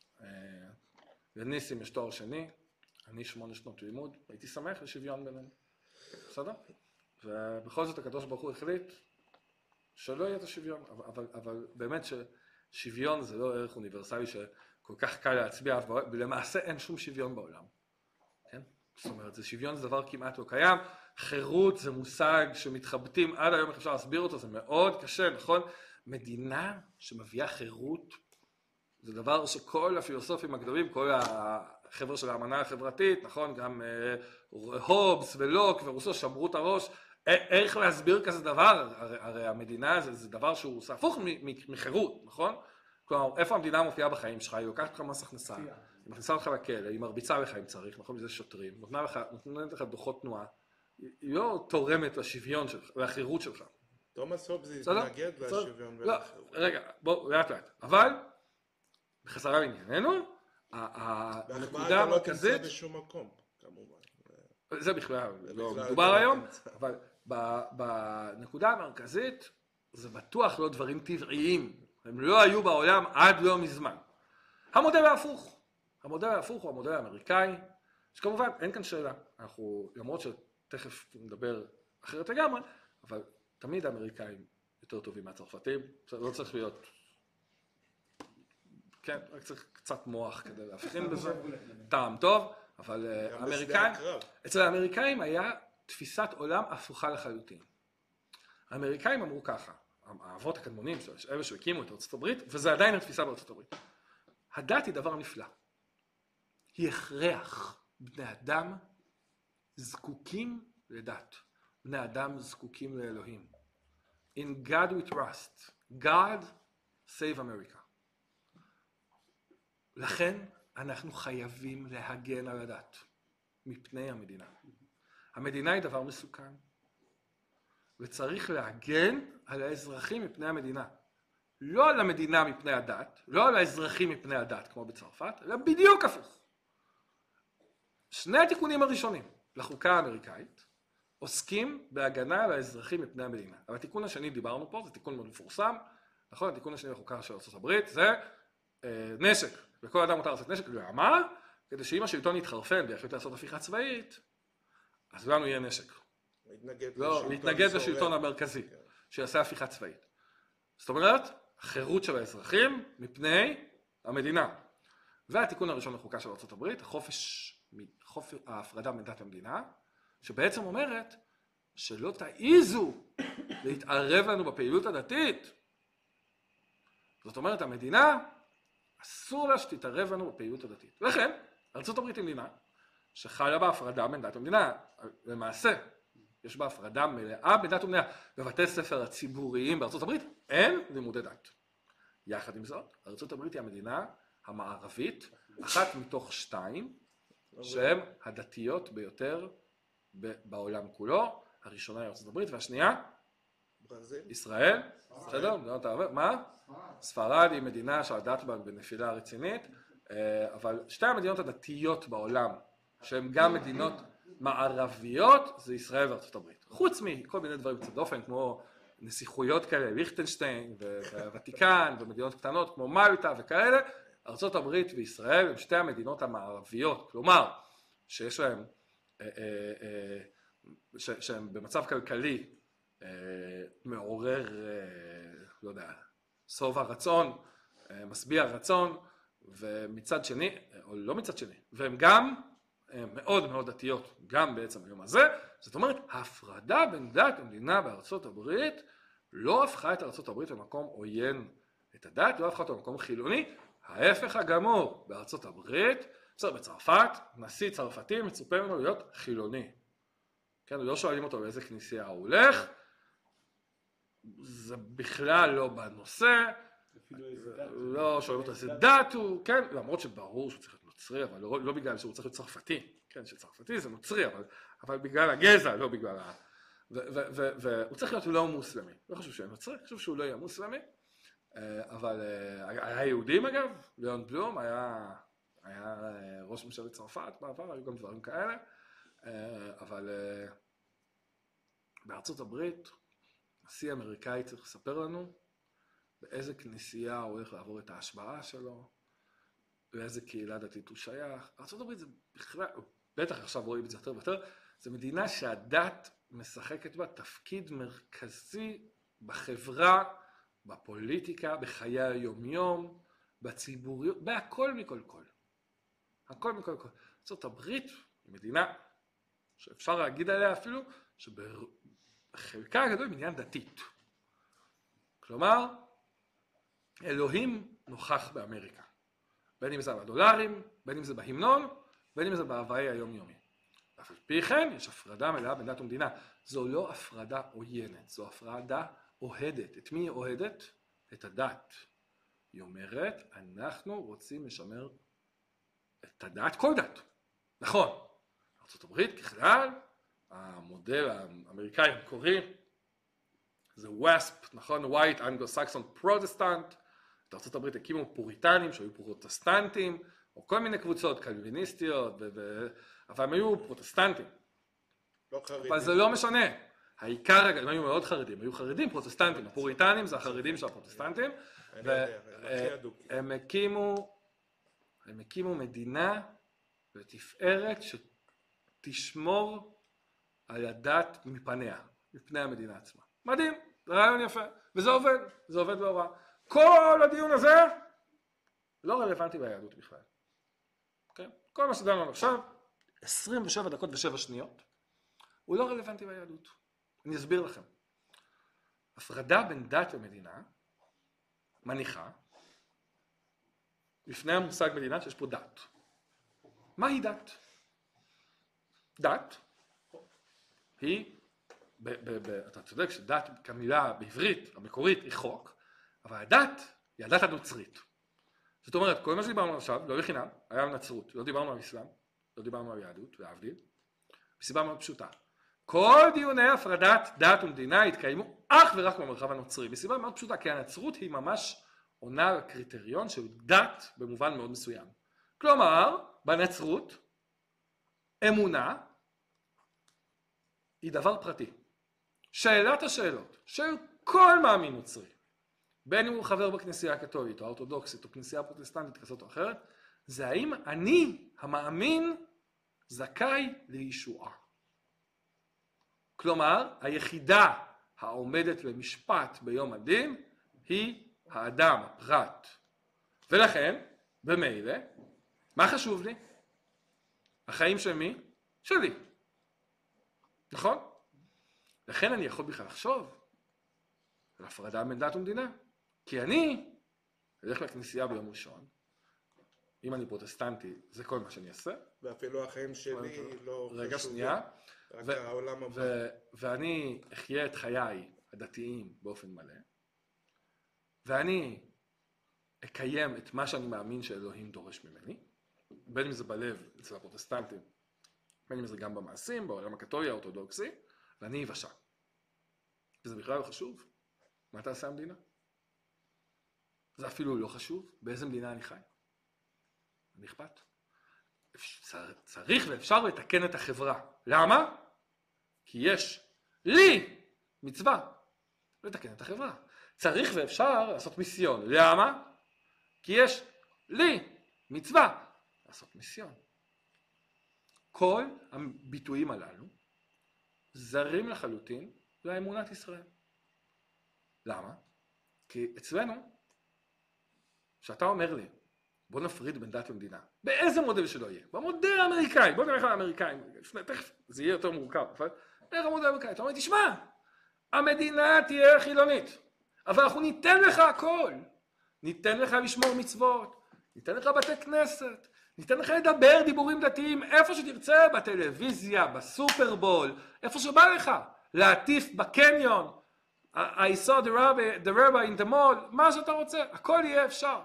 לניסים יש תואר שני, אני שמונה שנות לימוד, הייתי שמח לשוויון בינינו, בסדר? ובכל זאת הקדוש ברוך הוא החליט שלא יהיה את השוויון, אבל, אבל באמת ששוויון זה לא ערך אוניברסלי שכל כך קל להצביע, ולמעשה אין שום שוויון בעולם, כן? זאת אומרת, זה שוויון זה דבר כמעט לא קיים, חירות זה מושג שמתחבטים עד היום איך אפשר להסביר אותו, זה מאוד קשה, נכון? מדינה שמביאה חירות, זה דבר שכל הפילוסופים הגדולים, כל החבר'ה של האמנה החברתית, נכון, גם הובס ולוק ורוסו שמרו את הראש, איך להסביר כזה דבר? הרי, הרי המדינה זה, זה דבר שהוא עושה הפוך מחירות, נכון? כלומר, איפה המדינה מופיעה בחיים שלך? היא לוקחת לך מס הכנסה, היא מכניסה אותך לכלא, היא מרביצה לך אם צריך, נכון? זה שוטרים, נותנת לך, נותנת לך דוחות תנועה, היא לא תורמת לשוויון שלך, לחירות שלך. תומאס הובס התנגד לשוויון ולחירות. רגע, בואו, לאט לאט. אבל, בחזרה לענייננו, הנקודה המרכזית... והחברה אתה לא תמצא בשום מקום, כמובן. זה בכלל לא מדובר היום, אבל בנקודה המרכזית זה בטוח לא דברים טבעיים, הם לא היו בעולם עד לא מזמן. המודל ההפוך, המודל ההפוך הוא המודל האמריקאי, שכמובן אין כאן שאלה, אנחנו למרות שתכף נדבר אחרת לגמרי, אבל תמיד האמריקאים יותר טובים מהצרפתים, לא צריך להיות, כן, רק צריך קצת מוח כדי להבחין בזה, טעם טוב, אבל האמריקאים, אצל האמריקאים היה תפיסת עולם הפוכה לחלוטין. האמריקאים אמרו ככה, האבות הקדמונים, אלה שהקימו את ארצות הברית, וזה עדיין התפיסה בארצות הברית. הדת היא דבר נפלא. היא הכרח. בני אדם זקוקים לדת. בני אדם זקוקים לאלוהים. In God we trust. God save America. לכן אנחנו חייבים להגן על הדת מפני המדינה. המדינה היא דבר מסוכן. וצריך להגן על האזרחים מפני המדינה. לא על המדינה מפני הדת, לא על האזרחים מפני הדת כמו בצרפת, אלא בדיוק הפוך. שני התיקונים הראשונים לחוקה האמריקאית עוסקים בהגנה על האזרחים מפני המדינה. אבל התיקון השני דיברנו פה, זה תיקון מאוד מפורסם, נכון? התיקון השני לחוקה של ארצות הברית זה אה, נשק. וכל אדם מותר לעשות נשק, למה? כדי שאם השלטון יתחרפן ויחליט לעשות הפיכה צבאית, אז לנו יהיה נשק. לא, להתנגד לשלטון המרכזי, שיעשה הפיכה צבאית. זאת אומרת, החירות של האזרחים מפני המדינה. והתיקון הראשון לחוקה של ארצות הברית, החופש, חופש, ההפרדה בין דת למדינה, שבעצם אומרת שלא תעיזו להתערב לנו בפעילות הדתית. זאת אומרת, המדינה אסור לה שתתערב לנו בפעילות הדתית. לכן, ארצות הברית היא מדינה שחלה בה הפרדה בין דת למדינה. למעשה, יש בה הפרדה מלאה בין דת ומדינה. בבתי ספר הציבוריים בארצות הברית אין לימודי דת. יחד עם זאת, ארצות הברית היא המדינה המערבית, אחת מתוך שתיים, שהן הדתיות ביותר בעולם כולו. הראשונה היא ארצות הברית, והשנייה? ישראל. בסדר? מה? ספרד היא מדינה שהדת בה בנפילה רצינית, אבל שתי המדינות הדתיות בעולם, שהן גם מדינות מערביות, זה ישראל וארצות הברית. חוץ מכל מיני דברים קצת דופן, כמו נסיכויות כאלה, ליכטנשטיין והוותיקן, ומדינות קטנות כמו מלטה וכאלה, ארצות הברית וישראל הם שתי המדינות המערביות, כלומר, שיש להם, שהם במצב כלכלי מעורר, לא יודע, סוב הרצון, משביע הרצון, ומצד שני, או לא מצד שני, והם גם מאוד מאוד דתיות, גם בעצם היום הזה. זאת אומרת, ההפרדה בין דת ומדינה בארצות הברית לא הפכה את ארצות הברית למקום עוין את הדת, לא הפכה אותו למקום חילוני, ההפך הגמור. בארצות הברית בסדר, בצרפת, נשיא צרפתי מצופה ממנו להיות חילוני. כן, לא שואלים אותו באיזה כנסייה הוא הולך, זה בכלל לא בנושא, לא שואלים אותו איזה דת הוא, כן, למרות שברור שהוא צריך להיות נוצרי, אבל לא, לא בגלל שהוא צריך להיות צרפתי, כן, שצרפתי זה נוצרי, אבל, אבל בגלל הגזע, לא בגלל ה... והוא צריך להיות לא מוסלמי, לא חשוב שהוא נוצרי, חשוב שהוא לא יהיה מוסלמי, אבל היה יהודים אגב, ליאון בלום היה, היה ראש ממשלת צרפת בעבר, היו גם דברים כאלה, אבל בארצות הברית, נשיא אמריקאי צריך לספר לנו באיזה כנסייה הוא הולך לעבור את ההשבעה שלו, באיזה קהילה דתית הוא שייך. ארצות הברית זה בכלל, בטח עכשיו רואים את זה יותר ויותר, זה מדינה שהדת משחקת בה תפקיד מרכזי בחברה, בפוליטיקה, בחיי היומיום, בציבוריות, בהכל מכל כל. הכל מכל כל. ארצות הברית היא מדינה שאפשר להגיד עליה אפילו שבחלקה הגדול היא מדינה דתית. כלומר, אלוהים נוכח באמריקה. בין אם זה בדולרים, בין אם זה בהמנון, בין אם זה בהוואי היומיומי. אף על פי כן יש הפרדה מלאה בין דת ומדינה. זו לא הפרדה עוינת, זו הפרדה אוהדת. את מי היא אוהדת? את הדת. היא אומרת, אנחנו רוצים לשמר את הדת, כל דת. נכון. ארצות הברית ככלל, המודל האמריקאי המקורי, זה ווספ, נכון? White Anglo-Saxon Protestant. את ארצות הברית הקימו פוריטנים שהיו פרוטסטנטים, או כל מיני קבוצות קלוויניסטיות, ו- ו- אבל הם היו פרוטסטנטים. לא חרדים. אבל זה לא משנה. העיקר, הם היו מאוד חרדים, היו חרדים פרוטסטנטים. הפוריטנים זה החרדים של הפרוטסטנטים. והם הקימו, הם הקימו מדינה ותפארת שתשמור על הדת מפניה, מפני המדינה עצמה. מדהים, זה רעיון יפה, וזה עובד, זה עובד בהוראה. כל הדיון הזה לא רלוונטי ביהדות בכלל. Okay? כל מה שדנו עכשיו, עשרים ושבע דקות ושבע שניות, הוא לא רלוונטי ביהדות. אני אסביר לכם. הפרדה בין דת ומדינה מניחה לפני המושג מדינה שיש פה דת. מהי דת? דת היא, ב, ב, ב, אתה צודק שדת כמילה בעברית המקורית היא חוק, אבל הדת היא הדת הנוצרית. זאת אומרת, כל מה שדיברנו עכשיו, לא לחינם, היה נצרות, לא דיברנו על אסלאם, לא דיברנו על יהדות, להבדיל, מסיבה מאוד פשוטה. כל דיוני הפרדת דת ומדינה התקיימו אך ורק במרחב הנוצרי, מסיבה מאוד פשוטה, כי הנצרות היא ממש עונה על קריטריון של דת במובן מאוד מסוים. כלומר, בנצרות, אמונה היא דבר פרטי. שאלת השאלות של כל מאמין נוצרי, בין אם הוא חבר בכנסייה הקתולית או האורתודוקסית או כנסייה פרוטסטנטית כזאת או אחרת, זה האם אני, המאמין, זכאי לישועה. כלומר, היחידה העומדת למשפט ביום הדין היא האדם, הפרט. ולכן, במילא, מה חשוב לי? החיים של מי? שלי. נכון? לכן אני יכול בכלל לחשוב על הפרדה בין דת ומדינה. כי אני אלך לכנסייה ביום ראשון, אם אני פרוטסטנטי, זה כל מה שאני אעשה. ואפילו החיים שלי לא חשובים. רגע שנייה. רק העולם הבא. ואני אחיה את חיי הדתיים באופן מלא, ואני אקיים את מה שאני מאמין שאלוהים דורש ממני, בין אם זה בלב אצל הפרוטסטנטים, בין אם זה גם במעשים, בעולם הקתולי האורתודוקסי, ואני אבשע. וזה בכלל לא חשוב. מה תעשה המדינה? זה אפילו לא חשוב. באיזה מדינה אני חי? אני אכפת. צריך ואפשר לתקן את החברה. למה? כי יש לי מצווה לתקן את החברה. צריך ואפשר לעשות מיסיון. למה? כי יש לי מצווה לעשות מיסיון. כל הביטויים הללו זרים לחלוטין לאמונת ישראל. למה? כי אצלנו, שאתה אומר לי, בוא נפריד בין דת למדינה, באיזה מודל שלא יהיה, במודל האמריקאי, בוא נראה לך לאמריקאים, תכף זה יהיה יותר מורכב, אבל איך המודל האמריקאי, אתה אומר, תשמע, המדינה תהיה חילונית, אבל אנחנו ניתן לך הכל, ניתן לך לשמור מצוות, ניתן לך בתי כנסת, ניתן לך לדבר דיבורים דתיים איפה שתרצה, בטלוויזיה, בסופרבול, איפה שבא לך, להטיף בקניון, I saw the rabbi, the rabbi in the mall, מה שאתה רוצה, הכל יהיה אפשר.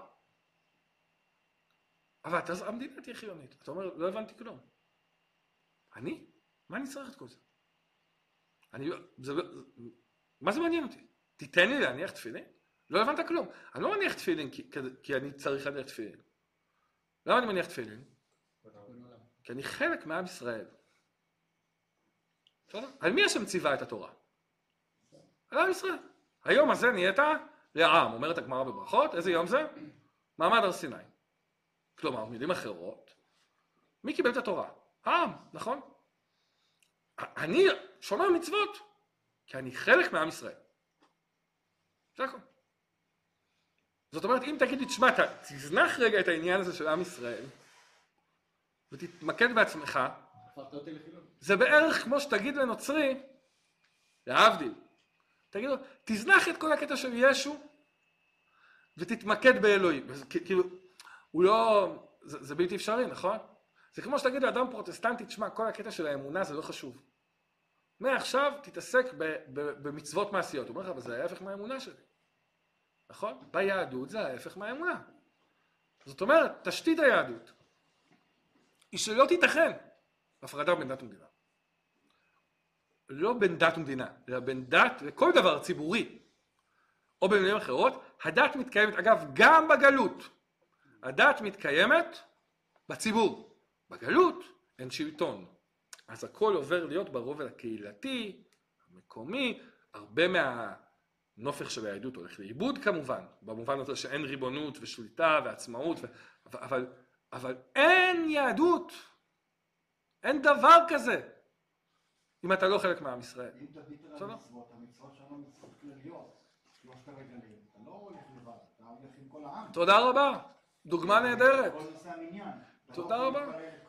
אבל אתה, המדינה תהיה חיונית. אתה אומר, לא הבנתי כלום. אני? מה אני צריך את כל זה? אני, זה, מה זה מעניין אותי? תיתן לי להניח תפילין? לא הבנת כלום. אני לא מניח תפילין כי, כי אני צריך להניח תפילין. למה אני מניח תפילין? כי אני חלק מעם ישראל. על מי השם ציווה את התורה? על עם ישראל. היום הזה נהיית לעם, אומרת הגמרא בברכות. איזה יום זה? מעמד הר סיני. כלומר, מילים אחרות, מי קיבל את התורה? העם, נכון? אני שומר מצוות, כי אני חלק מעם ישראל. זה הכל. זאת אומרת, אם תגיד לי, תשמע, תזנח רגע את העניין הזה של עם ישראל, ותתמקד בעצמך, זה בערך כמו שתגיד לנוצרי, להבדיל, תגיד לו, תזנח את כל הקטע של ישו, ותתמקד באלוהים. כאילו, הוא לא, זה, זה בלתי אפשרי, נכון? זה כמו שתגיד לאדם פרוטסטנטי, תשמע, כל הקטע של האמונה זה לא חשוב. מעכשיו תתעסק ב, ב, במצוות מעשיות. הוא אומר לך, אבל זה ההפך מהאמונה שלי. נכון? ביהדות זה ההפך מהאמונה. זאת אומרת, תשתית היהדות היא שלא תיתכן הפרדה בין דת ומדינה. לא בין דת ומדינה, אלא בין דת לכל דבר ציבורי. או במילים אחרות, הדת מתקיימת, אגב, גם בגלות. הדת מתקיימת בציבור. בגלות אין שלטון. אז הכל עובר להיות ברובד הקהילתי, המקומי, הרבה מהנופך של היהדות הולך לאיבוד כמובן, במובן הזה שאין ריבונות ושליטה ועצמאות, ו... אבל, אבל אין יהדות, אין דבר כזה, אם אתה לא חלק מעם ישראל. אם תביט על המצוות, המצוות שלנו מצוות כלליות, שלושת הרגלים, אתה לא הולך לבד, אתה הולך עם כל העם. תודה רבה, דוגמה נהדרת. כל נושא המניין. תודה רבה.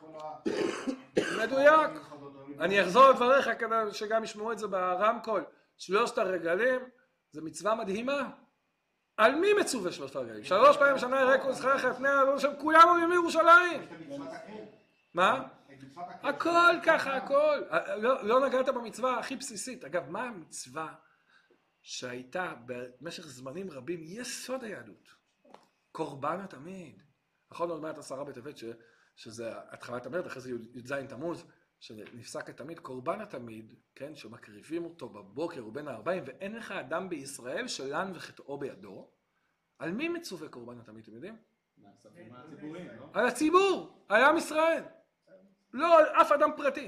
מדויק. אני אחזור לדבריך כדי שגם ישמעו את זה ברמקול. שלושת הרגלים זה מצווה מדהימה. על מי מצווה שלושת הרגלים? שלוש פעמים בשנה יראה כל זכרך לפני העולם שם, כולם עולים לירושלים. מה? הכל ככה, הכל. לא, לא נגעת במצווה הכי בסיסית. אגב, מה המצווה שהייתה במשך זמנים רבים יסוד היהדות? קורבן התמיד. נכון, עוד מעט עשרה בטבת ש... שזה התחלת המרד, אחרי זה י"ז תמוז, שנפסק התמיד, קורבן התמיד, כן, שמקריבים אותו בבוקר ובין הארבעים, ואין לך אדם בישראל שלן וחטאו בידו. על מי מצווה קורבן התמיד, אתם יודעים? על הציבור, על עם ישראל. לא על אף אדם פרטי.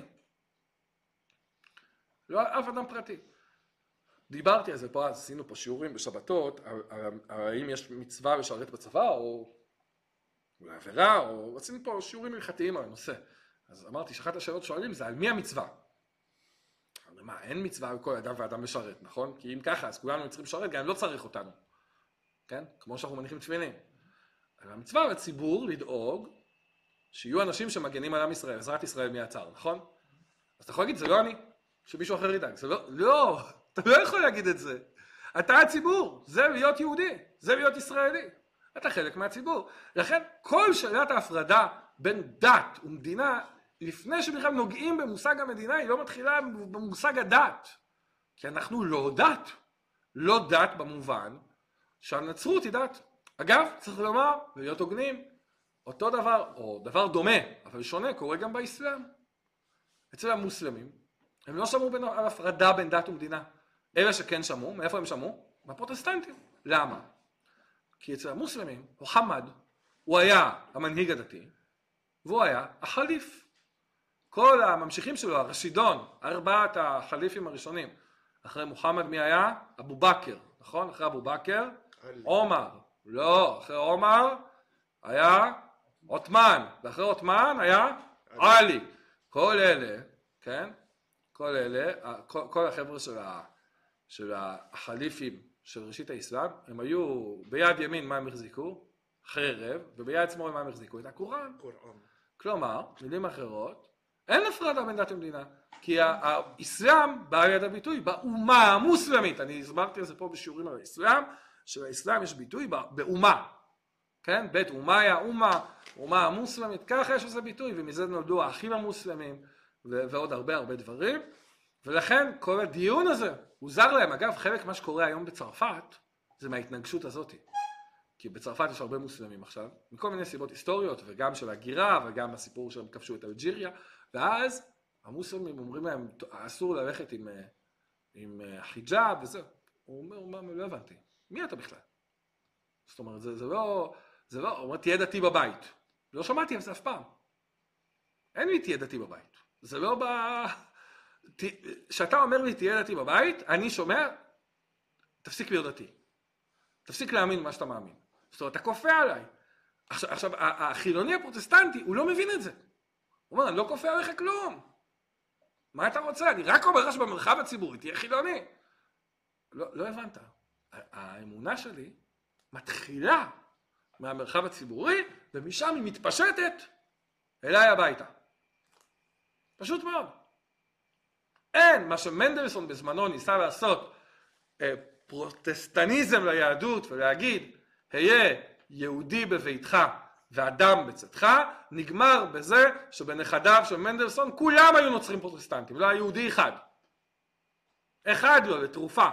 לא על אף אדם פרטי. דיברתי על זה פה, אז עשינו פה שיעורים בשבתות, האם יש מצווה לשרת בצבא, או אולי עבירה, או עשינו פה שיעורים הלכתיים על הנושא. אז אמרתי שאחת השאלות שואלים זה על מי המצווה? מה, אין מצווה על כל אדם ואדם משרת, נכון? כי אם ככה, אז כולנו צריכים לשרת, גם לא צריך אותנו. כן? כמו שאנחנו מניחים תפילין. אבל המצווה לציבור לדאוג שיהיו אנשים שמגנים על עם ישראל, עזרת ישראל מהצער, נכון? אז אתה יכול להגיד, זה לא אני, שמישהו אחר ידאג. זה לא, לא, אתה לא יכול להגיד את זה. אתה הציבור, זה להיות יהודי, זה להיות ישראלי. אתה חלק מהציבור. לכן כל שאלת ההפרדה בין דת ומדינה, לפני שבכלל נוגעים במושג המדינה, היא לא מתחילה במושג הדת. כי אנחנו לא דת. לא דת במובן שהנצרות היא דת. אגב, צריך לומר, ולהיות הוגנים, אותו דבר, או דבר דומה, אבל שונה, קורה גם באסלאם. אצל המוסלמים, הם לא שמעו בין, על הפרדה בין דת ומדינה. אלה שכן שמעו, מאיפה הם שמעו? מהפרוטסטנטים. למה? כי אצל המוסלמים, מוחמד, הוא היה המנהיג הדתי, והוא היה החליף. כל הממשיכים שלו, הרשידון, ארבעת החליפים הראשונים, אחרי מוחמד מי היה? אבו בכר, נכון? אחרי אבו בכר, עומר. לא, אחרי עומר היה עות'מן, ואחרי עות'מן היה עלי. כל אלה, כן? כל אלה, כל, כל החבר'ה של, ה, של החליפים של ראשית האסלאם, הם היו ביד ימין מה הם החזיקו? חרב, וביד שמאל מה הם החזיקו? את הקוראן. כלומר, מילים אחרות, אין הפרדה בין דת ומדינה, כי האסלאם בא ליד הביטוי באומה המוסלמית. אני הסברתי על זה פה בשיעורים על האסלאם, שלאסלאם יש ביטוי באומה. כן? בית אומיה, אומה, אומה המוסלמית, ככה יש לזה ביטוי, ומזה נולדו האחים המוסלמים, ו- ועוד הרבה הרבה דברים, ולכן כל הדיון הזה הוא זר להם. אגב, חלק מה שקורה היום בצרפת, זה מההתנגשות הזאת. כי בצרפת יש הרבה מוסלמים עכשיו, מכל מיני סיבות היסטוריות, וגם של הגירה, וגם הסיפור שהם כבשו את אלג'יריה, ואז המוסלמים אומרים להם, אסור ללכת עם, עם חיג'אב וזה. הוא אומר, הוא אומר, לא הבנתי, מי אתה בכלל? זאת אומרת, זה, זה לא, זה לא, הוא אומר, תהיה דתי בבית. לא שמעתי על זה אף פעם. אין לי תהיה דתי בבית. זה לא ב... כשאתה אומר לי תהיה דתי בבית, אני שומע, תפסיק להיות דתי. תפסיק להאמין מה שאתה מאמין. זאת אומרת, אתה כופה עליי. עכשיו, עכשיו, החילוני הפרוטסטנטי, הוא לא מבין את זה. הוא אומר, אני לא כופה עליך כלום. מה אתה רוצה? אני רק אומר לך שבמרחב הציבורי תהיה חילוני. לא, לא הבנת. האמונה שלי מתחילה מהמרחב הציבורי, ומשם היא מתפשטת אליי הביתה. פשוט מאוד. אין, מה שמנדלסון בזמנו ניסה לעשות, פרוטסטניזם ליהדות, ולהגיד, היה יהודי בביתך ואדם בצאתך, נגמר בזה שבנכדיו של מנדלסון כולם היו נוצרים פרוטסטנטים, לא היה יהודי אחד. אחד לא, לתרופה.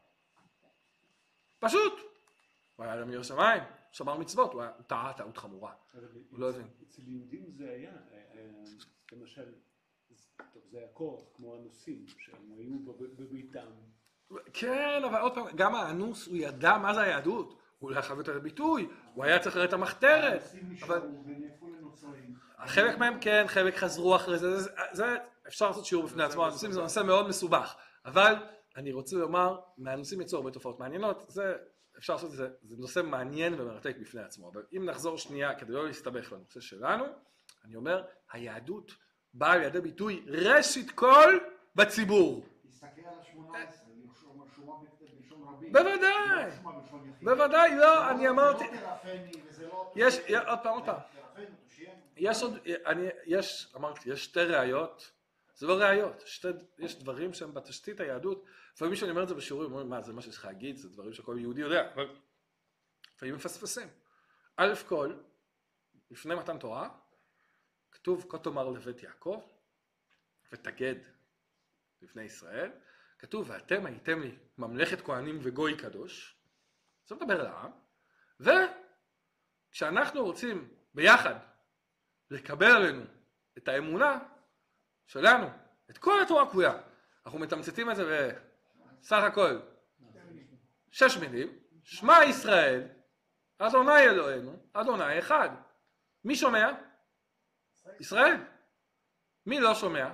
פשוט. הוא היה אדם ירא שמיים, שמר מצוות, הוא טעה טעות חמורה. הוא לא הבין. אצל יהודים זה היה, למשל, זה היה כוח, כמו הנוסעים, שהם היו בביתם. כן, אבל עוד פעם, גם האנוס, הוא ידע מה זה היהדות. הוא לא חייב את הביטוי, הוא היה צריך לראות את המחתרת. חלק מהם כן, חלק חזרו אחרי זה, זה אפשר לעשות שיעור בפני עצמו, האנוסים זה נושא מאוד מסובך. אבל אני רוצה לומר, מהאנוסים יצאו הרבה תופעות מעניינות, זה אפשר לעשות את זה, זה נושא מעניין ומרתק בפני עצמו. אבל אם נחזור שנייה, כדי לא להסתבך לנושא שלנו, אני אומר, היהדות באה לידי ביטוי ראשית כל בציבור. תסתכל על ה-שמונה עשרה, שומה בלשון רבים. בוודאי, בוודאי, לא, אני אמרתי, זה לא תרפני וזה לא... יש, עוד פעם, עוד פעם, תרפני, תושיינו. יש עוד, אני, יש, אמרתי, יש שתי ראיות, זה לא ראיות, שתי, יש דברים שהם בתשתית היהדות, לפעמים שאני אומר את זה בשיעורים, אומרים, מה, זה מה שיש לך להגיד, זה דברים שכל יהודי יודע, אבל לפעמים מפספסים. א' כל, לפני מתן תורה, כתוב, כה תאמר לבית יעקב, ותגד לפני ישראל, כתוב, ואתם הייתם לי ממלכת כהנים וגוי קדוש, זה מדבר על העם, וכשאנחנו רוצים ביחד לקבל עלינו את האמונה שלנו, את כל התורה כבויה, אנחנו מתמצתים את זה בסך הכל שש מילים, שמע ישראל, אדוני אלוהינו, אדוני אחד. מי שומע? ישראל. מי לא שומע?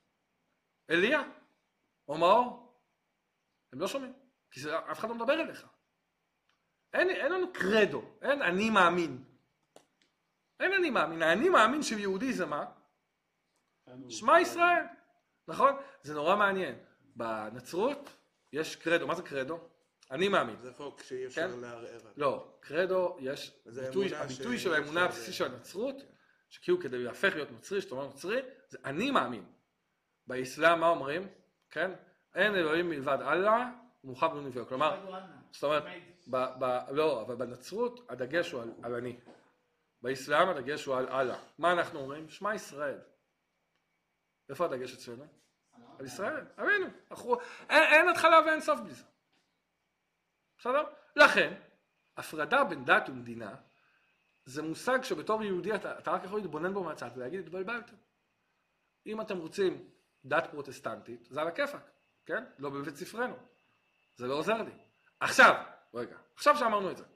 אליה או מאור. הם לא שומעים, כי זה, אף אחד לא מדבר אליך. אין, אין לנו קרדו, אין אני מאמין. אין אני מאמין, אני מאמין שיהודי זה מה? שמע ישראל. נכון? זה נורא מעניין. בנצרות יש קרדו, מה זה קרדו? אני מאמין. זה חוק שאי אפשר לערער. לא, קרדו יש, הביטוי של האמונה הבסיסי של הנצרות, שכאילו כדי להפך להיות נוצרי, שאתה אומר נוצרי, זה אני מאמין. באסלאם מה אומרים? כן? אין אלוהים מלבד אללה, ומוחמד בן נביאו. כלומר, זאת אומרת, לא, אבל בנצרות הדגש הוא על אני. באסלאם הדגש הוא על אללה. מה אנחנו אומרים? שמע ישראל. איפה הדגש אצלנו? על ישראל. אמינו. אין התחלה ואין סוף בלי זה. בסדר? לכן, הפרדה בין דת ומדינה, זה מושג שבתור יהודי אתה, אתה רק יכול להתבונן בו מהצד ולהגיד, התבלבלתם. אם אתם רוצים דת פרוטסטנטית, זה על הכיפק, כן? לא בבית ספרנו. זה לא עוזר לי. עכשיו, רגע, עכשיו שאמרנו את זה.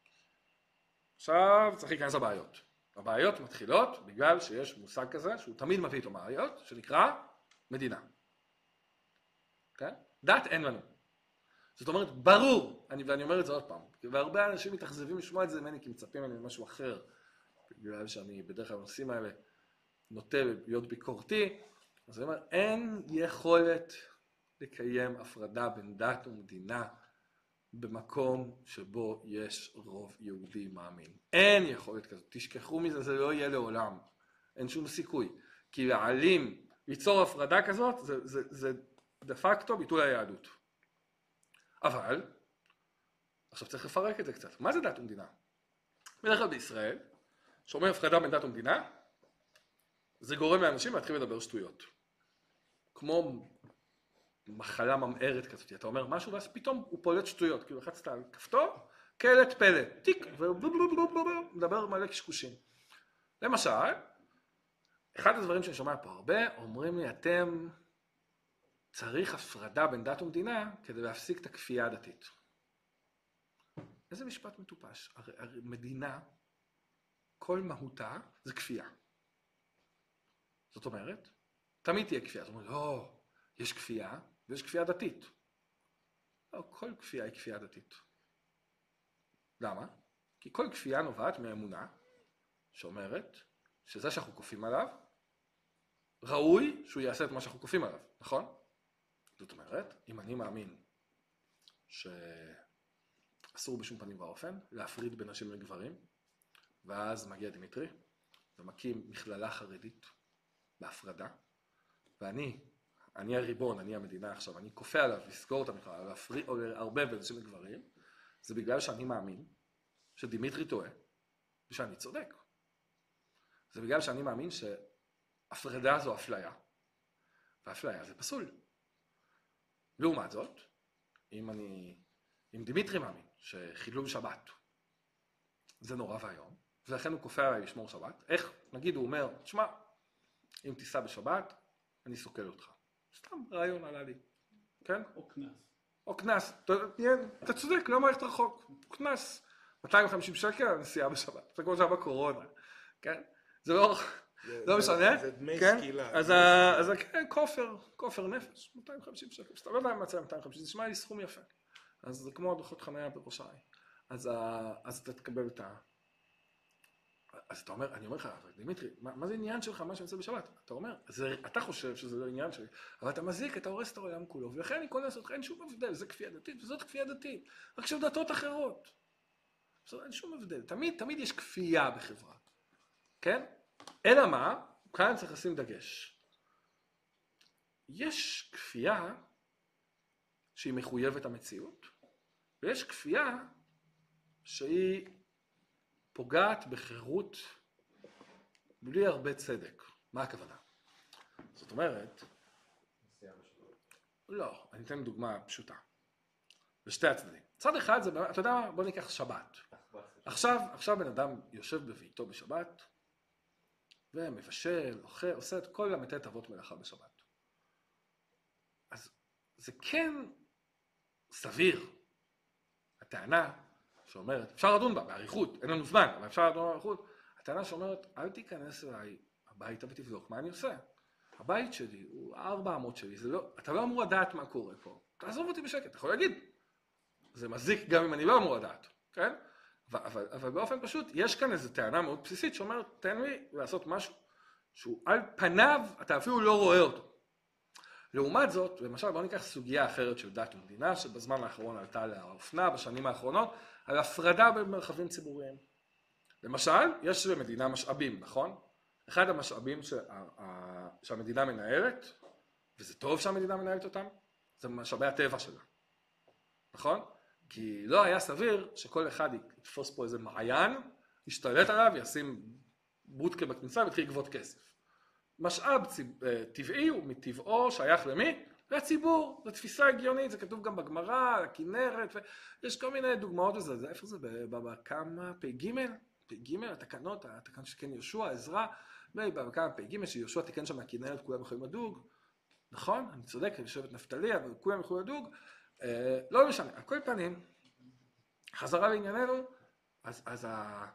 עכשיו צריך להיכנס לבעיות. הבעיות מתחילות בגלל שיש מושג כזה, שהוא תמיד מביא איתו בעיות, שנקרא מדינה. כן? דת אין לנו. זאת אומרת, ברור, אני, ואני אומר את זה עוד פעם, והרבה אנשים מתאכזבים לשמוע את זה ממני, כי מצפים ממני משהו אחר, בגלל שאני בדרך כלל בנושאים האלה נוטה להיות ביקורתי, אז אני אומר, אין יכולת לקיים הפרדה בין דת ומדינה במקום שבו יש רוב יהודי מאמין. אין יכולת כזאת, תשכחו מזה, זה לא יהיה לעולם, אין שום סיכוי, כי להעלים, ליצור הפרדה כזאת, זה, זה, זה דה פקטו ביטול היהדות. אבל, עכשיו צריך לפרק את זה קצת. מה זה דת ומדינה? בדרך כלל בישראל, שאומר הפרדה בין דת ומדינה, זה גורם לאנשים להתחיל לדבר שטויות. כמו מחלה ממארת כזאת, אתה אומר משהו ואז פתאום הוא פולט שטויות, כאילו לחצת על כפתור, קלט פלט, טיק, ומדבר מלא קשקושים. למשל, אחד הדברים שאני שומע פה הרבה, אומרים לי, אתם צריך הפרדה בין דת ומדינה כדי להפסיק את הכפייה הדתית. איזה משפט מטופש? הרי, הרי מדינה, כל מהותה זה כפייה. זאת אומרת, תמיד תהיה כפייה. זאת אומרת, לא, יש כפייה ויש כפייה דתית. לא, כל כפייה היא כפייה דתית. למה? כי כל כפייה נובעת מאמונה שאומרת שזה שאנחנו כופים עליו, ראוי שהוא יעשה את מה שאנחנו כופים עליו, נכון? זאת אומרת, אם אני מאמין שאסור בשום פנים ואופן להפריד בין נשים לגברים, ואז מגיע דמיטרי ומקים מכללה חרדית בהפרדה, ואני, אני הריבון, אני המדינה עכשיו, אני כופה עליו לסגור את המכללה, להפריד או להרבב בין נשים לגברים, זה בגלל שאני מאמין שדמיטרי טועה ושאני צודק. זה בגלל שאני מאמין שהפרדה זו אפליה, והאפליה זה פסול. לעומת זאת, אם אני, אם דמיטרי מאמין שחילול שבת זה נורא והיום, ולכן הוא כופה עליי לשמור שבת, איך, נגיד הוא אומר, תשמע, אם תיסע בשבת, אני סוקל אותך. סתם רעיון עלה לי, כן? או כנס. או כנס, אתה, אתה צודק, לא מערכת רחוק, כנס, מאתיים וחמישים שקל הנסיעה בשבת, זה כמו שהיה בקורונה, כן? זה לא, לא משנה, זה דמי כן? סקילה. אז כן, כופר, כופר נפש, מאתיים וחמישים שקל, שאתה לא יודע מה מצא מאתיים וחמישים, זה נשמע לי סכום יפה, אז זה כמו דוחות חניה בראש העין, אז אתה תקבל את ה... אז אתה אומר, אני אומר לך, דמיטרי, מה, מה זה עניין שלך, מה שאני עושה בשבת? אתה אומר, זה, אתה חושב שזה לא עניין שלי, אבל אתה מזיק, אתה הורס את העולם כולו, ולכן אני כונס אותך, אין שום הבדל, זה כפייה דתית, וזאת כפייה דתית, רק של דתות אחרות. זאת אומרת, אין שום הבדל, תמיד, תמיד יש כפייה בחברה, כן? אלא מה? כאן צריך לשים דגש. יש כפייה שהיא מחויבת המציאות, ויש כפייה שהיא פוגעת בחירות בלי הרבה צדק. מה הכוונה? זאת אומרת, לא, אני אתן דוגמה פשוטה. בשתי הצדדים. צד אחד זה, אתה יודע מה? בוא ניקח שבת. עכשיו, עכשיו בן אדם יושב בביתו בשבת, ומבשל, אוכל, עושה את כל המתי אבות מלאכה בשבת. אז זה כן סביר. הטענה שאומרת, אפשר לדון בה באריכות, אין לנו זמן, אבל אפשר לדון בה באריכות. הטענה שאומרת, אל תיכנס אליי הביתה ותבדוק מה אני עושה. הבית שלי הוא ארבע אמות שלי, זה לא, אתה לא אמור לדעת מה קורה פה. תעזוב אותי בשקט, אתה יכול להגיד. זה מזיק גם אם אני לא אמור לדעת, כן? אבל, אבל באופן פשוט, יש כאן איזו טענה מאוד בסיסית שאומרת, תן לי לעשות משהו שהוא על פניו, אתה אפילו לא רואה אותו. לעומת זאת, למשל, בוא ניקח סוגיה אחרת של דת ומדינה, שבזמן האחרון עלתה לאופנה, בשנים האחרונות, על הפרדה במרחבים ציבוריים. למשל, יש למדינה משאבים, נכון? אחד המשאבים שה, שהמדינה מנהלת, וזה טוב שהמדינה מנהלת אותם, זה משאבי הטבע שלה. נכון? כי לא היה סביר שכל אחד יתפוס פה איזה מעיין, ישתלט עליו, ישים בוטקה בכניסה ויתחיל לגבות כסף. משאב טבעי הוא מטבעו שייך למי? לציבור. זו תפיסה הגיונית, זה כתוב גם בגמרא, הכנרת, ויש כל מיני דוגמאות לזה. זה איפה זה? בכמה פ"ג? פ"ג, התקנות, התקנות שתיקן יהושע, עזרא, בכמה פ"ג שיהושע תיקן שם מהכנרת, כולם יכולים לדוג. נכון? אני צודק, אני יושבת נפתלי, אבל כולם יכולים לדוג. לא משנה, על כל פנים, חזרה לענייננו, אז, אז ה...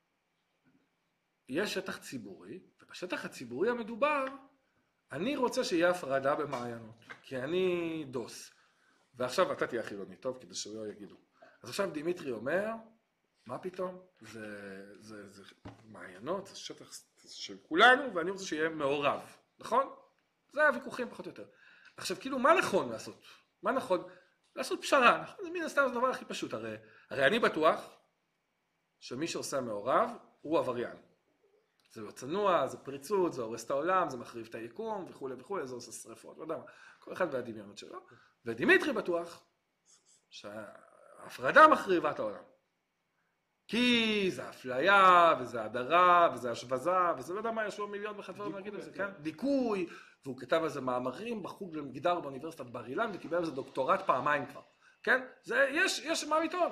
יש שטח ציבורי, ובשטח הציבורי המדובר, אני רוצה שיהיה הפרדה במעיינות, כי אני דוס, ועכשיו אתה תהיה חילוני, טוב, כדי שלא יגידו. אז עכשיו דמיטרי אומר, מה פתאום? זה, זה, זה מעיינות, זה שטח של כולנו, ואני רוצה שיהיה מעורב, נכון? זה הוויכוחים פחות או יותר. עכשיו, כאילו, מה נכון לעשות? מה נכון? לעשות פשרה, נכון? זה מן הסתם הדבר הכי פשוט, הרי, הרי אני בטוח שמי שעושה מעורב הוא עבריין. זה לא צנוע, זה פריצות, זה הורס את העולם, זה מחריב את היקום וכו' וכו', זה עושה שריפות, לא יודע מה, כל אחד והדמיונות שלו. ודמיטרי בטוח שההפרדה מחריבה את העולם. כי זה אפליה, וזה הדרה, וזה השבזה, וזה לא יודע מה, יש לו מיליון וחדברים להגיד על זה, כן? דיכוי, והוא כתב על זה מאמרים בחוג למגדר באוניברסיטת בר אילן, וקיבל על זה דוקטורט פעמיים כבר, כן? זה, יש, יש מה לטעון.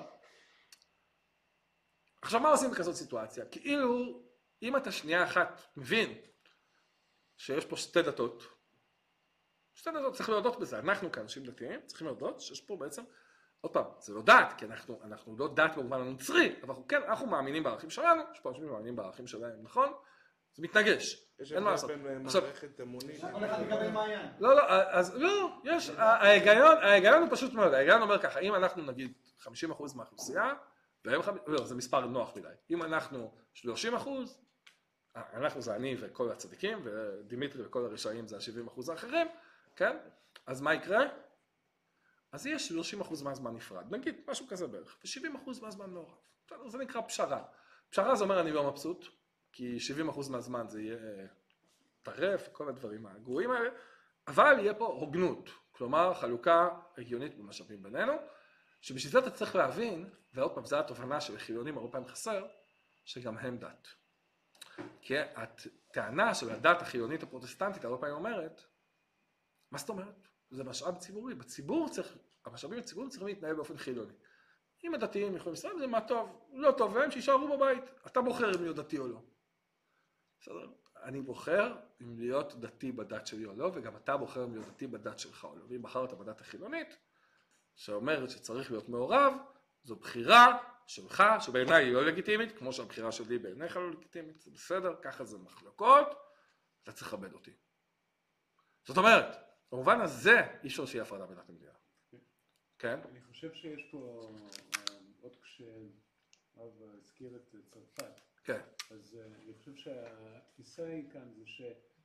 עכשיו, מה עושים בכזאת סיטואציה? כאילו, אם אתה שנייה אחת מבין שיש פה שתי דתות, שתי דתות, צריך להודות בזה, אנחנו כאנשים דתיים צריכים להודות שיש פה בעצם, עוד פעם, זה לא דת, כי אנחנו, אנחנו לא דת במובן הנוצרי, אבל אנחנו, כן, אנחנו מאמינים בערכים שלנו, יש פה אנשים מאמינים בערכים שלהם, נכון? זה מתנגש, אין מה לעשות. יש הבדל בין מערכת אמונית. כל אחד יקבל מעיין. לא, לא, אז לא, יש, ההיגיון, ההיגיון הוא פשוט מאוד, ההיגיון אומר ככה, אם אנחנו נגיד חמישים אחוז מהאוכלוסייה, והם חמישים, לא, זה מספר נוח מדי, אם אנחנו שלושים אחוז, אנחנו זה אני וכל הצדיקים, ודימיטרי וכל הרשעים זה ה-שבעים אחוז האחרים, כן? אז מה יקרה? אז יש שלושים אחוז מהזמן נפרד, נגיד משהו כזה בערך, ו-שבעים אחוז מהזמן מעורב. זה נקרא פשרה. פשרה זה אומר אני לא מבסוט, כי שבעים אחוז מהזמן זה יהיה טרף, כל הדברים הגרועים האלה, אבל יהיה פה הוגנות, כלומר חלוקה הגיונית במשאבים בינינו, שבשביל זה אתה צריך להבין, ועוד פעם זו התובנה של חילונים הרבה פעמים חסר, שגם הם דת. כי הטענה של הדת החילונית הפרוטסטנטית הרבה פעמים אומרת, מה זאת אומרת? זה משאב ציבורי, בציבור צריך, המשאבים בציבור צריכים להתנהל באופן חילוני. אם הדתיים יכולים לסיים, זה מה טוב, לא טוב, והם שישארו בבית, אתה בוחר אם להיות דתי או לא. בסדר? אני בוחר אם להיות דתי בדת שלי או לא, וגם אתה בוחר אם להיות דתי בדת שלך או לא. ואם בחרת בדת החילונית, שאומרת שצריך להיות מעורב, זו בחירה שלך, שבעיניי היא לא לגיטימית, כמו שהבחירה שלי בעיניך לא לגיטימית, זה בסדר, ככה זה מחלוקות, אתה צריך לכבד אותי. זאת אומרת, במובן הזה אי אפשר שיהיה הפרדה בין דת ומדינה. כן? אני חושב שיש פה, עוד כשהרב הזכיר את צרפת, כן. אז אני חושב שהתפיסה היא כאן זה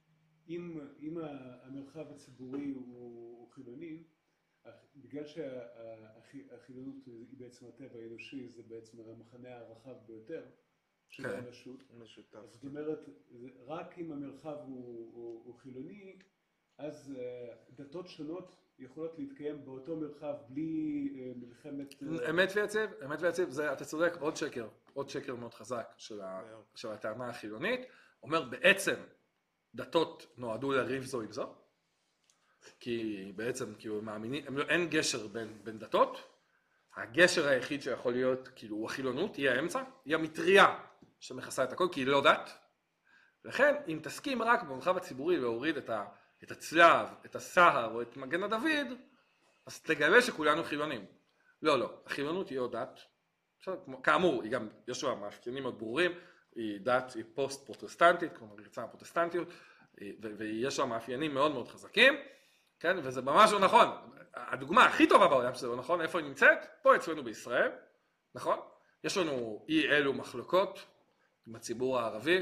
שאם המרחב הציבורי הוא חילוני, בגלל שהחילונות היא בעצם הטבע האנושי, זה בעצם המחנה הרחב ביותר של האנושות. אז זאת אומרת, רק אם המרחב הוא חילוני, אז דתות שונות יכולות להתקיים באותו מרחב בלי מלחמת... אמת ויציב, אמת ויציב, זה, אתה צודק, עוד שקר, עוד שקר מאוד חזק של, ה, של הטענה החילונית, אומר בעצם דתות נועדו לריב זו עם זו, כי בעצם כאילו מאמינים, אין גשר בין, בין דתות, הגשר היחיד שיכול להיות כאילו הוא החילונות, היא האמצע, היא המטריה שמכסה את הכל, כי היא לא דת, לכן אם תסכים רק במרחב הציבורי להוריד את ה... את הצלב, את הסהר או את מגן הדוד, אז תגלה שכולנו חילונים. לא, לא, החילונות היא עוד דת, כאמור, היא גם, יש לה מאפיינים מאוד ברורים, היא דת, היא פוסט פרוטסטנטית, כלומר רצה הפרוטסטנטיות, ויש לה מאפיינים מאוד מאוד חזקים, כן, וזה ממש לא נכון. הדוגמה הכי טובה בעולם שזה לא נכון, איפה היא נמצאת? פה אצלנו בישראל, נכון? יש לנו אי אלו מחלוקות עם הציבור הערבי,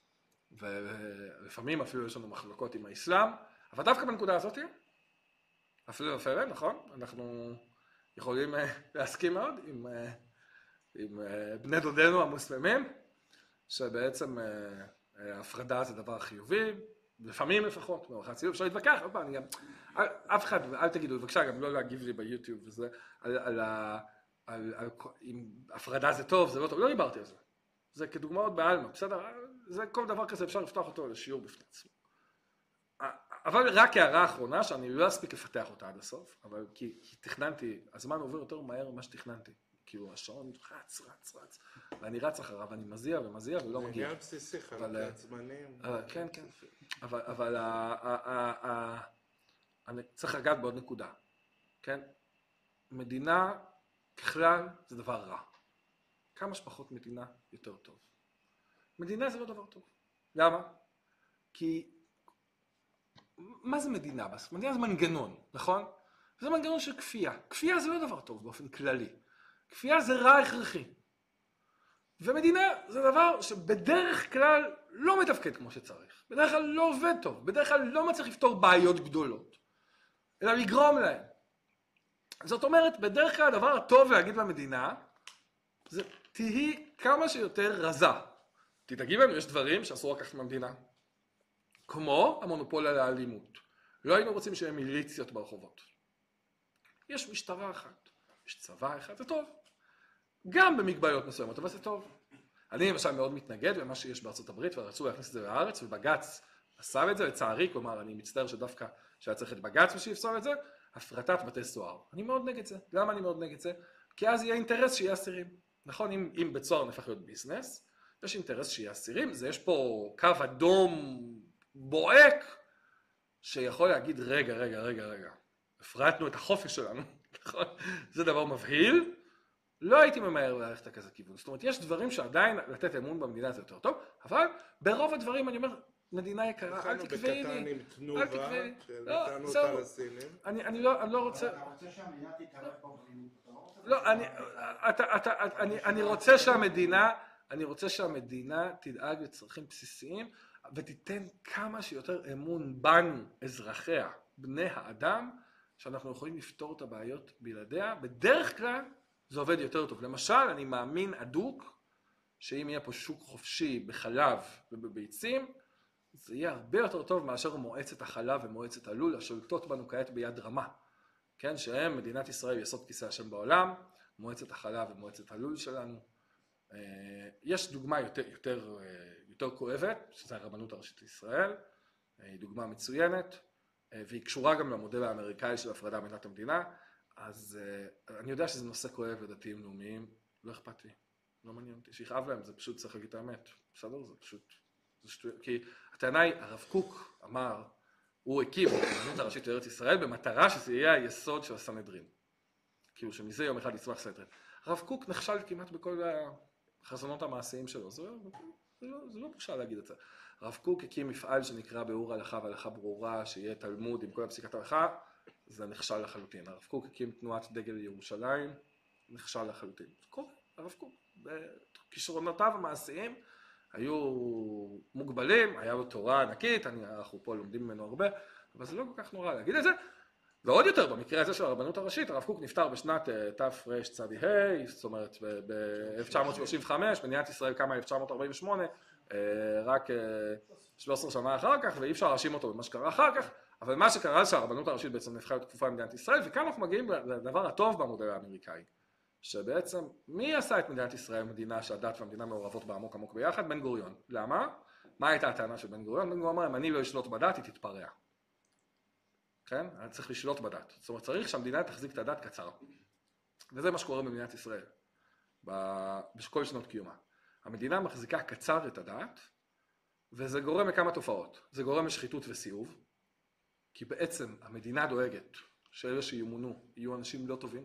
ולפעמים אפילו יש לנו מחלוקות עם האסלאם, אבל דווקא בנקודה הזאת, אפילו לפעמים, נכון? אנחנו יכולים להסכים מאוד עם, עם בני דודנו המוסלמים, שבעצם הפרדה זה דבר חיובי, לפעמים לפחות, מאורחת ציבור, אפשר להתווכח, עוד פעם, אני גם, אף אחד, אל תגידו, בבקשה, גם לא להגיב לי ביוטיוב וזה, על, על, על, על, על, אם הפרדה זה טוב, זה לא טוב, לא דיברתי על זה. זה כדוגמאות בעלמא, בסדר? זה כל דבר כזה אפשר לפתוח אותו לשיעור בפני עצמו. אבל רק הערה האחרונה, שאני לא אספיק לפתח אותה עד הסוף, אבל כי, כי תכננתי, הזמן עובר יותר מהר ממה שתכננתי. כאילו השעון רץ, רץ, רץ, ואני רץ אחריו, ואני מזיע ומזיע ולא מגיע. זה עניין בסיסי, חלוקת זמנים. כן, כן. אבל, אבל אני צריך לגעת בעוד נקודה. כן? מדינה ככלל זה דבר רע. כמה שפחות מדינה יותר טוב. מדינה זה לא דבר טוב. למה? כי מה זה מדינה? מדינה זה מנגנון, נכון? זה מנגנון של כפייה. כפייה זה לא דבר טוב באופן כללי. כפייה זה רע הכרחי. ומדינה זה דבר שבדרך כלל לא מתפקד כמו שצריך. בדרך כלל לא עובד טוב. בדרך כלל לא מצליח לפתור בעיות גדולות. אלא לגרום להן. זאת אומרת, בדרך כלל הדבר הטוב להגיד במדינה, זה תהי כמה שיותר רזה. תתגיד לנו, יש דברים שאסור לקחת מהמדינה. כמו המונופול על האלימות. לא היינו רוצים שיהיה מיליציות ברחובות. יש משטרה אחת, יש צבא אחד, זה טוב. גם במגבלות מסוימות, אבל זה טוב. אני למשל מאוד מתנגד למה שיש בארצות הברית, ורצו להכניס את זה לארץ, ובג"ץ עשה את זה, לצערי, כלומר, אני מצטער שדווקא שהיה צריך את בג"ץ ושיפסול את זה, הפרטת בתי סוהר. אני מאוד נגד זה. למה אני מאוד נגד זה? כי אז יהיה אינטרס שיהיה אסירים. נכון, אם, אם בית סוהר נהפך להיות ביזנס, יש אינטרס שיהיה אסירים, זה יש פה קו אדום בועק, שיכול להגיד, רגע, רגע, רגע, רגע, הפרטנו את החופש שלנו, נכון? זה דבר מבהיל, לא הייתי ממהר ללכת לכזה כיוון. זאת אומרת, יש דברים שעדיין לתת אמון במדינה זה יותר טוב, אבל ברוב הדברים אני אומר, מדינה יקרה, אל תקבעי לי, אל תקבעי לי. לא, זהו. אני לא רוצה... אתה רוצה שהמדינה תתערב בבריאות? לא, אני רוצה שהמדינה, אני רוצה שהמדינה תדאג לצרכים בסיסיים, ותיתן כמה שיותר אמון בנו, אזרחיה, בני האדם, שאנחנו יכולים לפתור את הבעיות בלעדיה. בדרך כלל זה עובד יותר טוב. למשל, אני מאמין אדוק, שאם יהיה פה שוק חופשי בחלב ובביצים, זה יהיה הרבה יותר טוב מאשר מועצת החלב ומועצת הלול, השולטות בנו כעת ביד רמה. כן, שהם, מדינת ישראל, יסוד כיסא השם בעולם, מועצת החלב ומועצת הלול שלנו. יש דוגמה יותר, יותר, יותר כואבת, שזה הרבנות הראשית לישראל, היא דוגמה מצוינת, והיא קשורה גם למודל האמריקאי של הפרדה מדינת המדינה, אז אני יודע שזה נושא כואב לדתיים לאומיים, לא אכפת לי, לא מעניין אותי, שיכאב להם, זה פשוט צריך להגיד את האמת, בסדר? זה פשוט, זה שטויות, כי הטענה היא, הרב קוק אמר, הוא הקים את הרבנות הראשית לארץ ישראל, במטרה שזה יהיה היסוד של הסנהדרין, כאילו שמזה יום אחד יצמח סנהדרין. הרב קוק נכשל כמעט בכל החזונות המעשיים שלו, זה לא, זה לא, זה לא בושה להגיד את זה. הרב קוק הקים מפעל שנקרא ביאור הלכה והלכה ברורה, שיהיה תלמוד עם כל הפסיקת ההלכה, זה נכשל לחלוטין. הרב קוק הקים תנועת דגל ירושלים, נכשל לחלוטין. הרב קוק, בכישרונותיו המעשיים, היו מוגבלים, היה לו תורה ענקית, אנחנו פה לומדים ממנו הרבה, אבל זה לא כל כך נורא להגיד את זה. ועוד יותר, במקרה הזה של הרבנות הראשית, הרב קוק נפטר בשנת תרצ"ה, זאת אומרת ב-אלף תשע מאות שלושים וחמש, מדינת ישראל קמה אלף תשע מאות ארבעים ושמונה, רק שלוש עשרה שנה אחר כך, ואי אפשר להאשים אותו במה שקרה אחר כך, אבל מה שקרה זה שהרבנות הראשית בעצם נהפכה להיות כפופה למדינת ישראל, וכאן אנחנו מגיעים לדבר הטוב במודל האמריקאי, שבעצם מי עשה את מדינת ישראל מדינה שהדת והמדינה מעורבות בה עמוק עמוק ביחד? בן גוריון. למה? מה הייתה הטענה של בן גוריון? בן גוריון אמר, אם אני לא אשלוט בדת, היא תתפרע. כן? אני צריך לשלוט בדת. זאת אומרת, צריך שהמדינה תחזיק את הדת קצר. וזה מה שקורה במדינת ישראל, בכל שנות קיומה. המדינה מחזיקה קצר את הדת, וזה גורם לכמה תופעות. זה גורם לשחיתות וסיאוב, כי בעצם המדינה דואגת שאלה שיומונו יהיו אנשים לא טובים,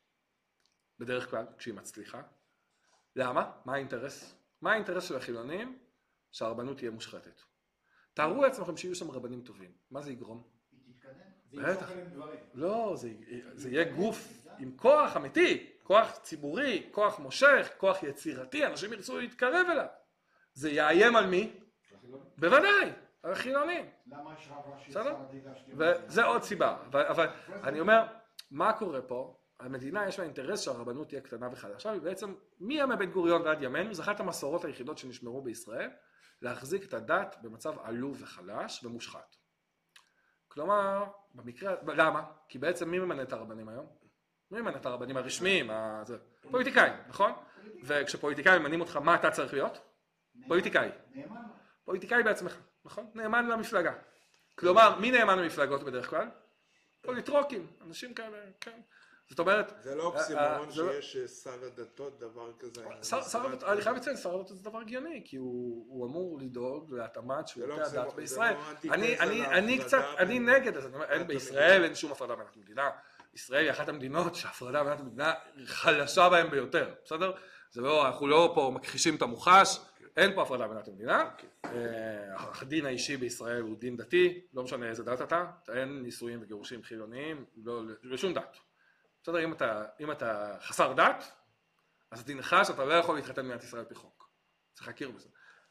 בדרך כלל, כשהיא מצליחה. למה? מה האינטרס? מה האינטרס של החילונים? שהרבנות תהיה מושחתת. תארו לעצמכם שיהיו שם רבנים טובים. מה זה יגרום? בטח. לא, זה, זה יהיה גוף עם כוח אמיתי, כוח ציבורי, כוח מושך, כוח יצירתי, אנשים ירצו להתקרב אליו. זה יאיים על מי? בוודאי, על החילונים. למה יש רב ראשי? וזה עוד סיבה, אבל, אבל אני אומר, מה קורה פה? המדינה יש לה אינטרס שהרבנות תהיה קטנה וחלשה, ובעצם מימי בן גוריון ועד ימינו, זו אחת המסורות היחידות שנשמרו בישראל, להחזיק את הדת במצב עלוב וחלש ומושחת. כלומר, במקרה, למה? כי בעצם מי ממנה את הרבנים היום? מי ממנה את הרבנים הרשמיים? זה... פוליטיקאים, נכון? וכשפוליטיקאים ממנים אותך, מה אתה צריך להיות? פוליטיקאי. פוליטיקאי בעצמך, נכון? נאמן למפלגה. כלומר, מי נאמן למפלגות בדרך כלל? פוליטרוקים, אנשים כאלה, כן. זאת אומרת... זה לא אוקסימורון שיש שר הדתות, דבר כזה. אני חייב לציין, שר הדתות זה דבר הגיוני, כי הוא אמור לדאוג להתאמת שירותי הדת בישראל. אני קצת, אני נגד, אז אני אומר, אין בישראל, אין שום הפרדה בין המדינה. ישראל היא אחת המדינות שהפרדה בין המדינה חלשה בהן ביותר, בסדר? זה לא, אנחנו לא פה מכחישים את המוחש, אין פה הפרדה בין המדינה. הדין האישי בישראל הוא דין דתי, לא משנה איזה דת אתה, אין נישואים וגירושים חילוניים, לא שום דת. בסדר, אם אתה, אם אתה חסר דת, אז דינך שאתה לא יכול להתחתן במדינת ישראל על פי חוק. צריך להכיר בזה.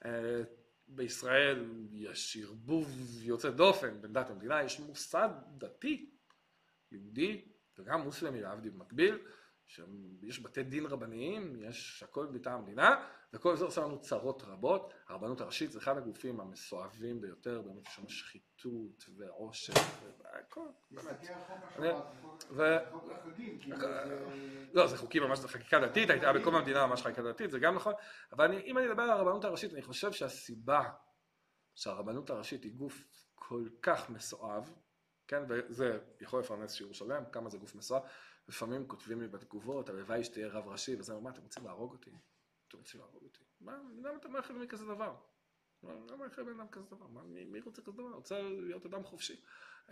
בישראל יש ערבוב יוצא דופן בין דת ומדינה, יש מוסד דתי, יהודי וגם מוסלמי להבדיל במקביל, שיש בתי דין רבניים, יש הכל מטעם המדינה, וכל זה עושה לנו צרות רבות. הרבנות הראשית זה אחד הגופים המסואבים ביותר, באמת יש שם שחיתות ועושק, והכל, באמת. לא, זה חוקים ממש, זה חקיקה דתית, הייתה בכל המדינה ממש חקיקה דתית, זה גם נכון, אבל אם אני אדבר על הרבנות הראשית, אני חושב שהסיבה שהרבנות הראשית היא גוף כל כך מסואב, כן, וזה יכול לפרנס שיעור שלם, כמה זה גוף מסואב, לפעמים כותבים לי בתגובות, הלוואי שתהיה רב ראשי, וזה אומר, מה, אתם רוצים להרוג אותי? אתם רוצים להרוג אותי? מה, למה אתה מאחל לי כזה דבר? למה מאחל בן אדם כזה דבר? מי רוצה כזה דבר? רוצה להיות אדם חופשי.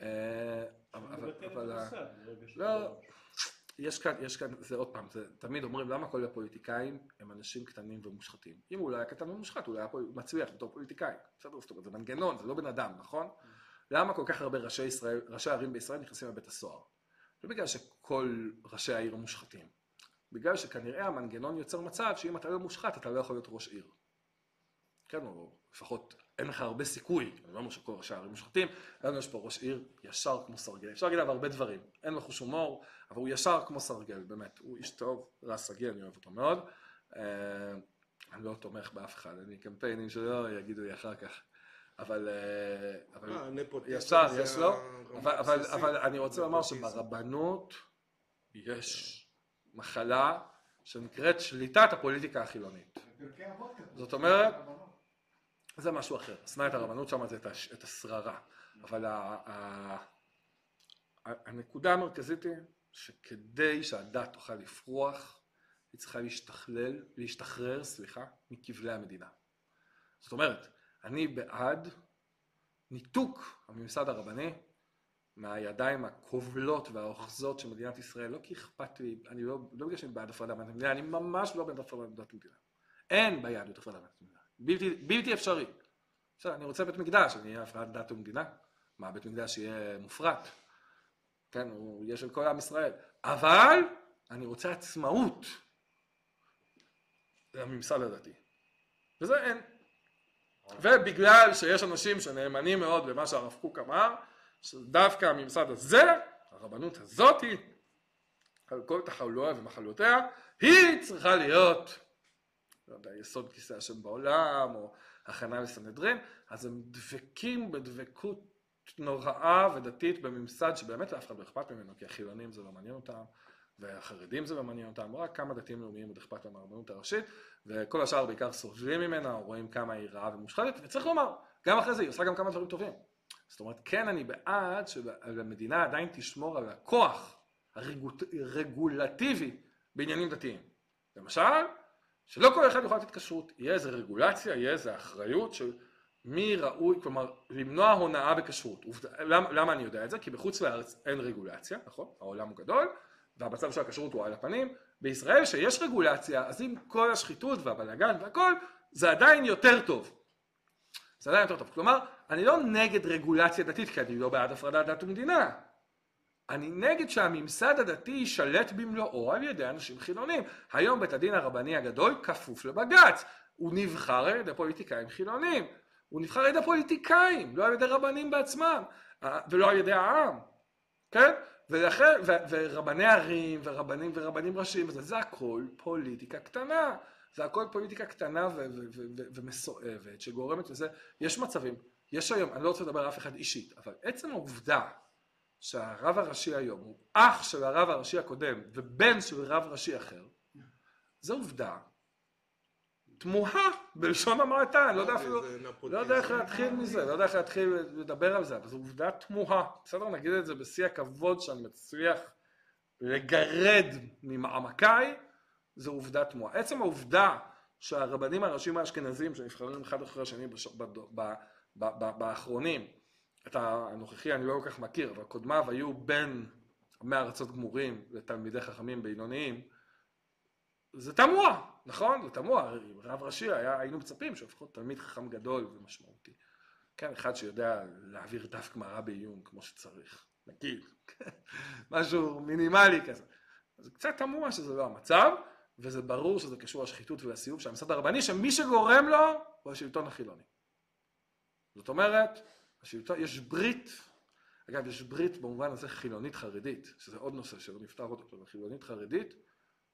אבל, לא, יש כאן, יש כאן, זה עוד פעם, תמיד אומרים, למה כל הפוליטיקאים הם אנשים קטנים ומושחתים? אם הוא לא היה קטן ומושחת, הוא היה מצליח בתור פוליטיקאי. בסדר, זאת אומרת, זה מנגנון, זה לא בן אדם, נכון? למה כל כך הרבה ראשי ישראל, ראשי ערים בישראל נכנסים לבית הסוהר? לא בגלל שכל ראשי העיר מושחתים, בגלל שכנראה המנגנון יוצר מצב שאם אתה לא מושחת אתה לא יכול להיות ראש עיר. כן, או לפחות אין לך הרבה סיכוי, אני לא אומר שכל ראשי הערים מושחתים, לנו יש פה ראש עיר ישר כמו סרגל, אפשר להגיד עליו הרבה דברים, אין לו חוש הומור, אבל הוא ישר כמו סרגל, באמת, הוא איש טוב, רס סרגל, אני אוהב אותו מאוד, אני לא תומך באף אחד, אני קמפיינים שלו, יגידו לי אחר כך. אבל ישר יש לו, אבל אני רוצה לומר שברבנות יש מחלה שנקראת שליטת הפוליטיקה החילונית. זאת אומרת, זה משהו אחר, שנא את הרבנות שם זה את השררה, אבל הנקודה המרכזית היא שכדי שהדת תוכל לפרוח, היא צריכה להשתכלל, להשתחרר, סליחה, מכבלי המדינה. זאת אומרת, אני בעד ניתוק הממסד הרבני מהידיים הכובלות והאוחזות של מדינת ישראל, לא כי אכפת לי, אני לא, לא בגלל שאני בעד הפרדה דת ומדינה, אני ממש לא בעד הפרדה דת ומדינה. אין ביהדות הפרדה דת ומדינה, בלתי, בלתי אפשרי. עכשיו, אני רוצה בית מקדש, אני אהיה הפרדת דת ומדינה, מה, בית מקדש יהיה מופרט, כן, הוא יהיה של כל עם ישראל, אבל אני רוצה עצמאות לממסד הדתי, וזה אין. ובגלל שיש אנשים שנאמנים מאוד במה שהרב קוק אמר, שדווקא הממסד הזה, הרבנות הזאת, על כל תחלואה ומחלותיה, היא צריכה להיות, לא יודע, יסוד כיסא השם בעולם, או הכנה לסנהדרין, אז הם דבקים בדבקות נוראה ודתית בממסד שבאמת לאף אחד לא אכפת ממנו, כי החילונים זה לא מעניין אותם, והחרדים זה לא מעניין אותם, רק כמה דתיים לאומיים עוד אכפת להם מהרבנות הראשית, וכל השאר בעיקר סובלים ממנה, רואים כמה היא רעה ומושחתת, וצריך לומר, גם אחרי זה היא עושה גם כמה דברים טובים. זאת אומרת, כן אני בעד שהמדינה עדיין תשמור על הכוח הרגולטיבי בעניינים דתיים. למשל, שלא כל אחד יוכל לתת כשרות, יהיה איזו רגולציה, יהיה איזו אחריות של מי ראוי, כלומר, למנוע הונאה בכשרות. למה, למה אני יודע את זה? כי בחוץ לארץ אין רגולציה, נכון? העולם הוא גדול, והמצב של הכשרות הוא על הפנים. בישראל שיש רגולציה, אז עם כל השחיתות והבלגן והכל, זה עדיין יותר טוב. זה עדיין יותר טוב. כלומר, אני לא נגד רגולציה דתית, כי אני לא בעד הפרדת דת ומדינה. אני נגד שהממסד הדתי יישלט במלואו על ידי אנשים חילונים. היום בית הדין הרבני הגדול כפוף לבג"ץ. הוא נבחר על ידי פוליטיקאים חילונים. הוא נבחר על ידי פוליטיקאים, לא על ידי רבנים בעצמם, ולא על ידי העם. כן? ולכן, ו- ורבני ערים, ורבנים ורבנים ראשיים, זה, זה הכל פוליטיקה קטנה. זה הכל פוליטיקה קטנה ו- ו- ו- ו- ומסואבת, שגורמת לזה. יש מצבים, יש היום, אני לא רוצה לדבר על אף אחד אישית, אבל עצם העובדה שהרב הראשי היום הוא אח של הרב הראשי הקודם, ובן של רב ראשי אחר, זו עובדה תמוהה בלשון המעטה, אני לא יודע אפילו, לא יודע איך להתחיל מזה, לא יודע איך להתחיל לדבר על זה, אבל זו עובדה תמוהה. בסדר, נגיד את זה בשיא הכבוד שאני מצליח לגרד ממעמקיי, זו עובדה תמוהה. עצם העובדה שהרבנים הראשיים האשכנזים שנבחרים אחד אחרי השני באחרונים, את הנוכחי אני לא כל כך מכיר, אבל קודמיו היו בין מארצות גמורים לתלמידי חכמים בינוניים, זה תמוה, נכון? זה תמוה, רב ראשי היה, היינו מצפים שלפחות תלמיד חכם גדול ומשמעותי. כן, אחד שיודע להעביר דף גמרא בעיון כמו שצריך, נגיד, משהו מינימלי כזה. זה קצת תמוה שזה לא המצב, וזה ברור שזה קשור לשחיתות ולסיוב של הממסד הרבני, שמי שגורם לו הוא השלטון החילוני. זאת אומרת, השלטון, יש ברית, אגב, יש ברית במובן הזה חילונית חרדית, שזה עוד נושא שלא נפתר אותו, חילונית חרדית,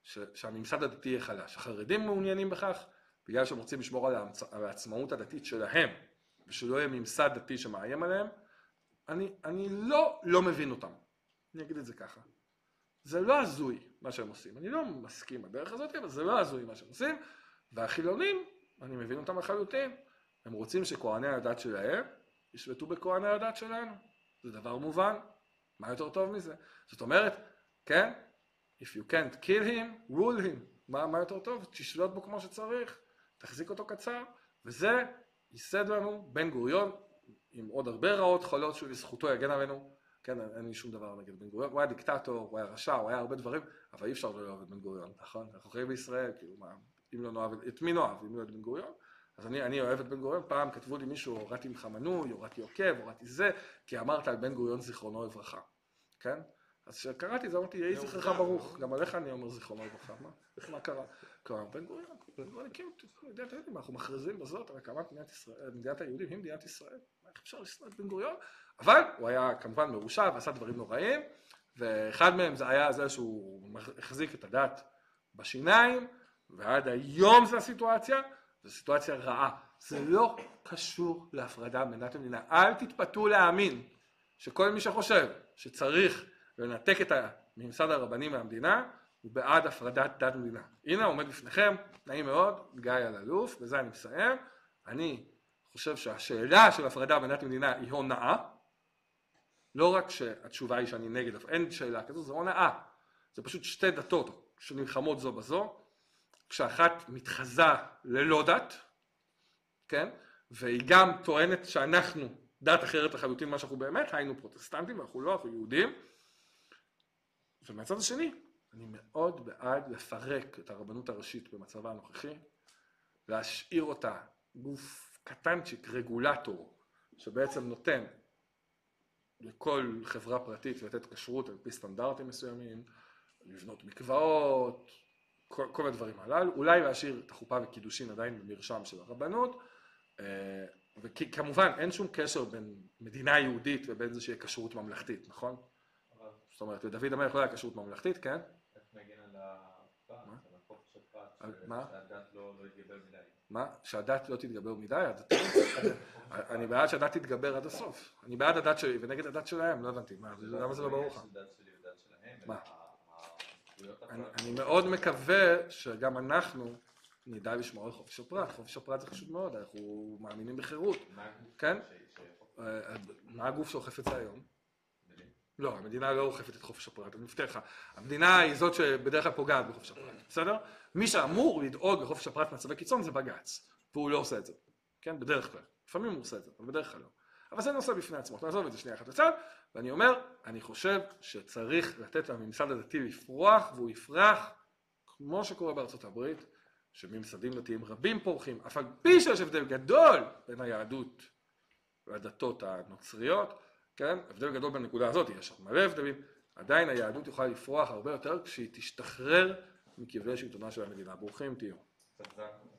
ש, שהממסד הדתי יהיה חלש. החרדים מעוניינים בכך, בגלל שהם רוצים לשמור על, ההמצ... על העצמאות הדתית שלהם, ושלא יהיה ממסד דתי שמאיים עליהם, אני, אני לא, לא מבין אותם. אני אגיד את זה ככה. זה לא הזוי מה שהם עושים. אני לא מסכים בדרך הזאת, אבל זה לא הזוי מה שהם עושים. והחילונים, אני מבין אותם לחלוטין. הם רוצים שכהני הדת שלהם ישבטו בכהני הדת שלנו. זה דבר מובן. מה יותר טוב מזה? זאת אומרת, כן? If you can't kill him, rule him. מה, מה יותר טוב? תשלוט בו כמו שצריך. תחזיק אותו קצר. וזה ייסד לנו בן גוריון, עם עוד הרבה רעות חולות שהוא לזכותו יגן עלינו. כן, אין לי שום דבר נגד בן גוריון. הוא היה דיקטטור, הוא היה רשע, הוא היה הרבה דברים, אבל אי אפשר לא לאהוב את בן גוריון, נכון? אנחנו חיים בישראל, כאילו, מה, אם לא נאהב, את מי נאהב, אם לא את בן גוריון? אז אני, אני אוהב את בן גוריון. פעם כתבו לי מישהו, הורדתי ממך מנוי, הורדתי עוקב, הורדתי זה, כי אמרת על בן גוריון זיכרונו לברכה, כן? אז כשקראתי זה אמרתי, יהי זכרך ברוך, גם עליך אני אומר זיכרונו לברכה, מה? מה קרה? קרה, בן גוריון, בן גוריון הקים אותי, אנחנו מכריזים בזאת על הקמת מדינת ישראל, מדינת היהודים היא מדינת ישראל, איך אפשר לשנוא את בן גוריון? אבל הוא היה כמובן מרושע ועשה דברים נוראים, ואחד מהם זה היה זה שהוא החזיק את הדת בשיניים, ועד היום זו הסיטואציה, זו סיטואציה רעה. זה לא קשור להפרדה בין דת ומדינה. אל תתפתו להאמין שכל מי שחושב שצריך לנתק את הממסד הרבני מהמדינה, הוא בעד הפרדת דת ומדינה. הנה עומד בפניכם, נעים מאוד, גיא אלאלוף, וזה אני מסיים. אני חושב שהשאלה של הפרדה בין דת ומדינה היא הונאה, לא רק שהתשובה היא שאני נגד, אבל אין שאלה כזו, זה הונאה. זה פשוט שתי דתות שנלחמות זו בזו, כשאחת מתחזה ללא דת, כן? והיא גם טוענת שאנחנו דת אחרת לחלוטין מה שאנחנו באמת, היינו פרוטסטנטים, ואנחנו לא, אנחנו יהודים. ומהצד השני, אני מאוד בעד לפרק את הרבנות הראשית במצבה הנוכחי, להשאיר אותה גוף קטנצ'יק, רגולטור, שבעצם נותן לכל חברה פרטית לתת כשרות על פי סטנדרטים מסוימים, לבנות מקוואות, כל, כל הדברים הללו, אולי להשאיר את החופה וקידושין עדיין במרשם של הרבנות, וכמובן אין שום קשר בין מדינה יהודית ובין זה שיהיה כשרות ממלכתית, נכון? זאת אומרת, לדוד המלך לא היה כשרות ממלכתית, כן? איך נגן על הפרט, על החופש הפרט, מה? שהדת לא יתגבר מדי. מה? שהדת לא תתגבר מדי? אני בעד שהדת תתגבר עד הסוף. אני בעד הדת שלי ונגד הדת שלהם, לא הבנתי. למה זה לא ברור לך? מה? אני מאוד מקווה שגם אנחנו נדע לשמור על חופש הפרט. חופש הפרט זה חשוב מאוד, אנחנו מאמינים בחירות. כן? מה הגוף שאוכף את זה היום? לא, המדינה לא אוכפת את חופש הפרט, אני מבטיח לך. המדינה היא זאת שבדרך כלל פוגעת בחופש הפרט, בסדר? מי שאמור לדאוג לחופש הפרט מצבי קיצון זה בג"ץ, והוא לא עושה את זה, כן? בדרך כלל. לפעמים הוא עושה את זה, אבל בדרך כלל לא. אבל זה נושא בפני עצמו, נעזוב את זה שנייה אחת לצד, ואני אומר, אני חושב שצריך לתת לממסד הדתי לפרוח, והוא יפרח, כמו שקורה בארצות הברית, שממסדים דתיים רבים פורחים, אף על פי שיש הבדל גדול בין היהדות והדתות הנוצריות, כן? הבדל גדול בנקודה הזאת, יש מלא הבדלים, עדיין היהדות יכולה לפרוח הרבה יותר כשהיא תשתחרר מכבלי שלטונה של המדינה. ברוכים תהיו.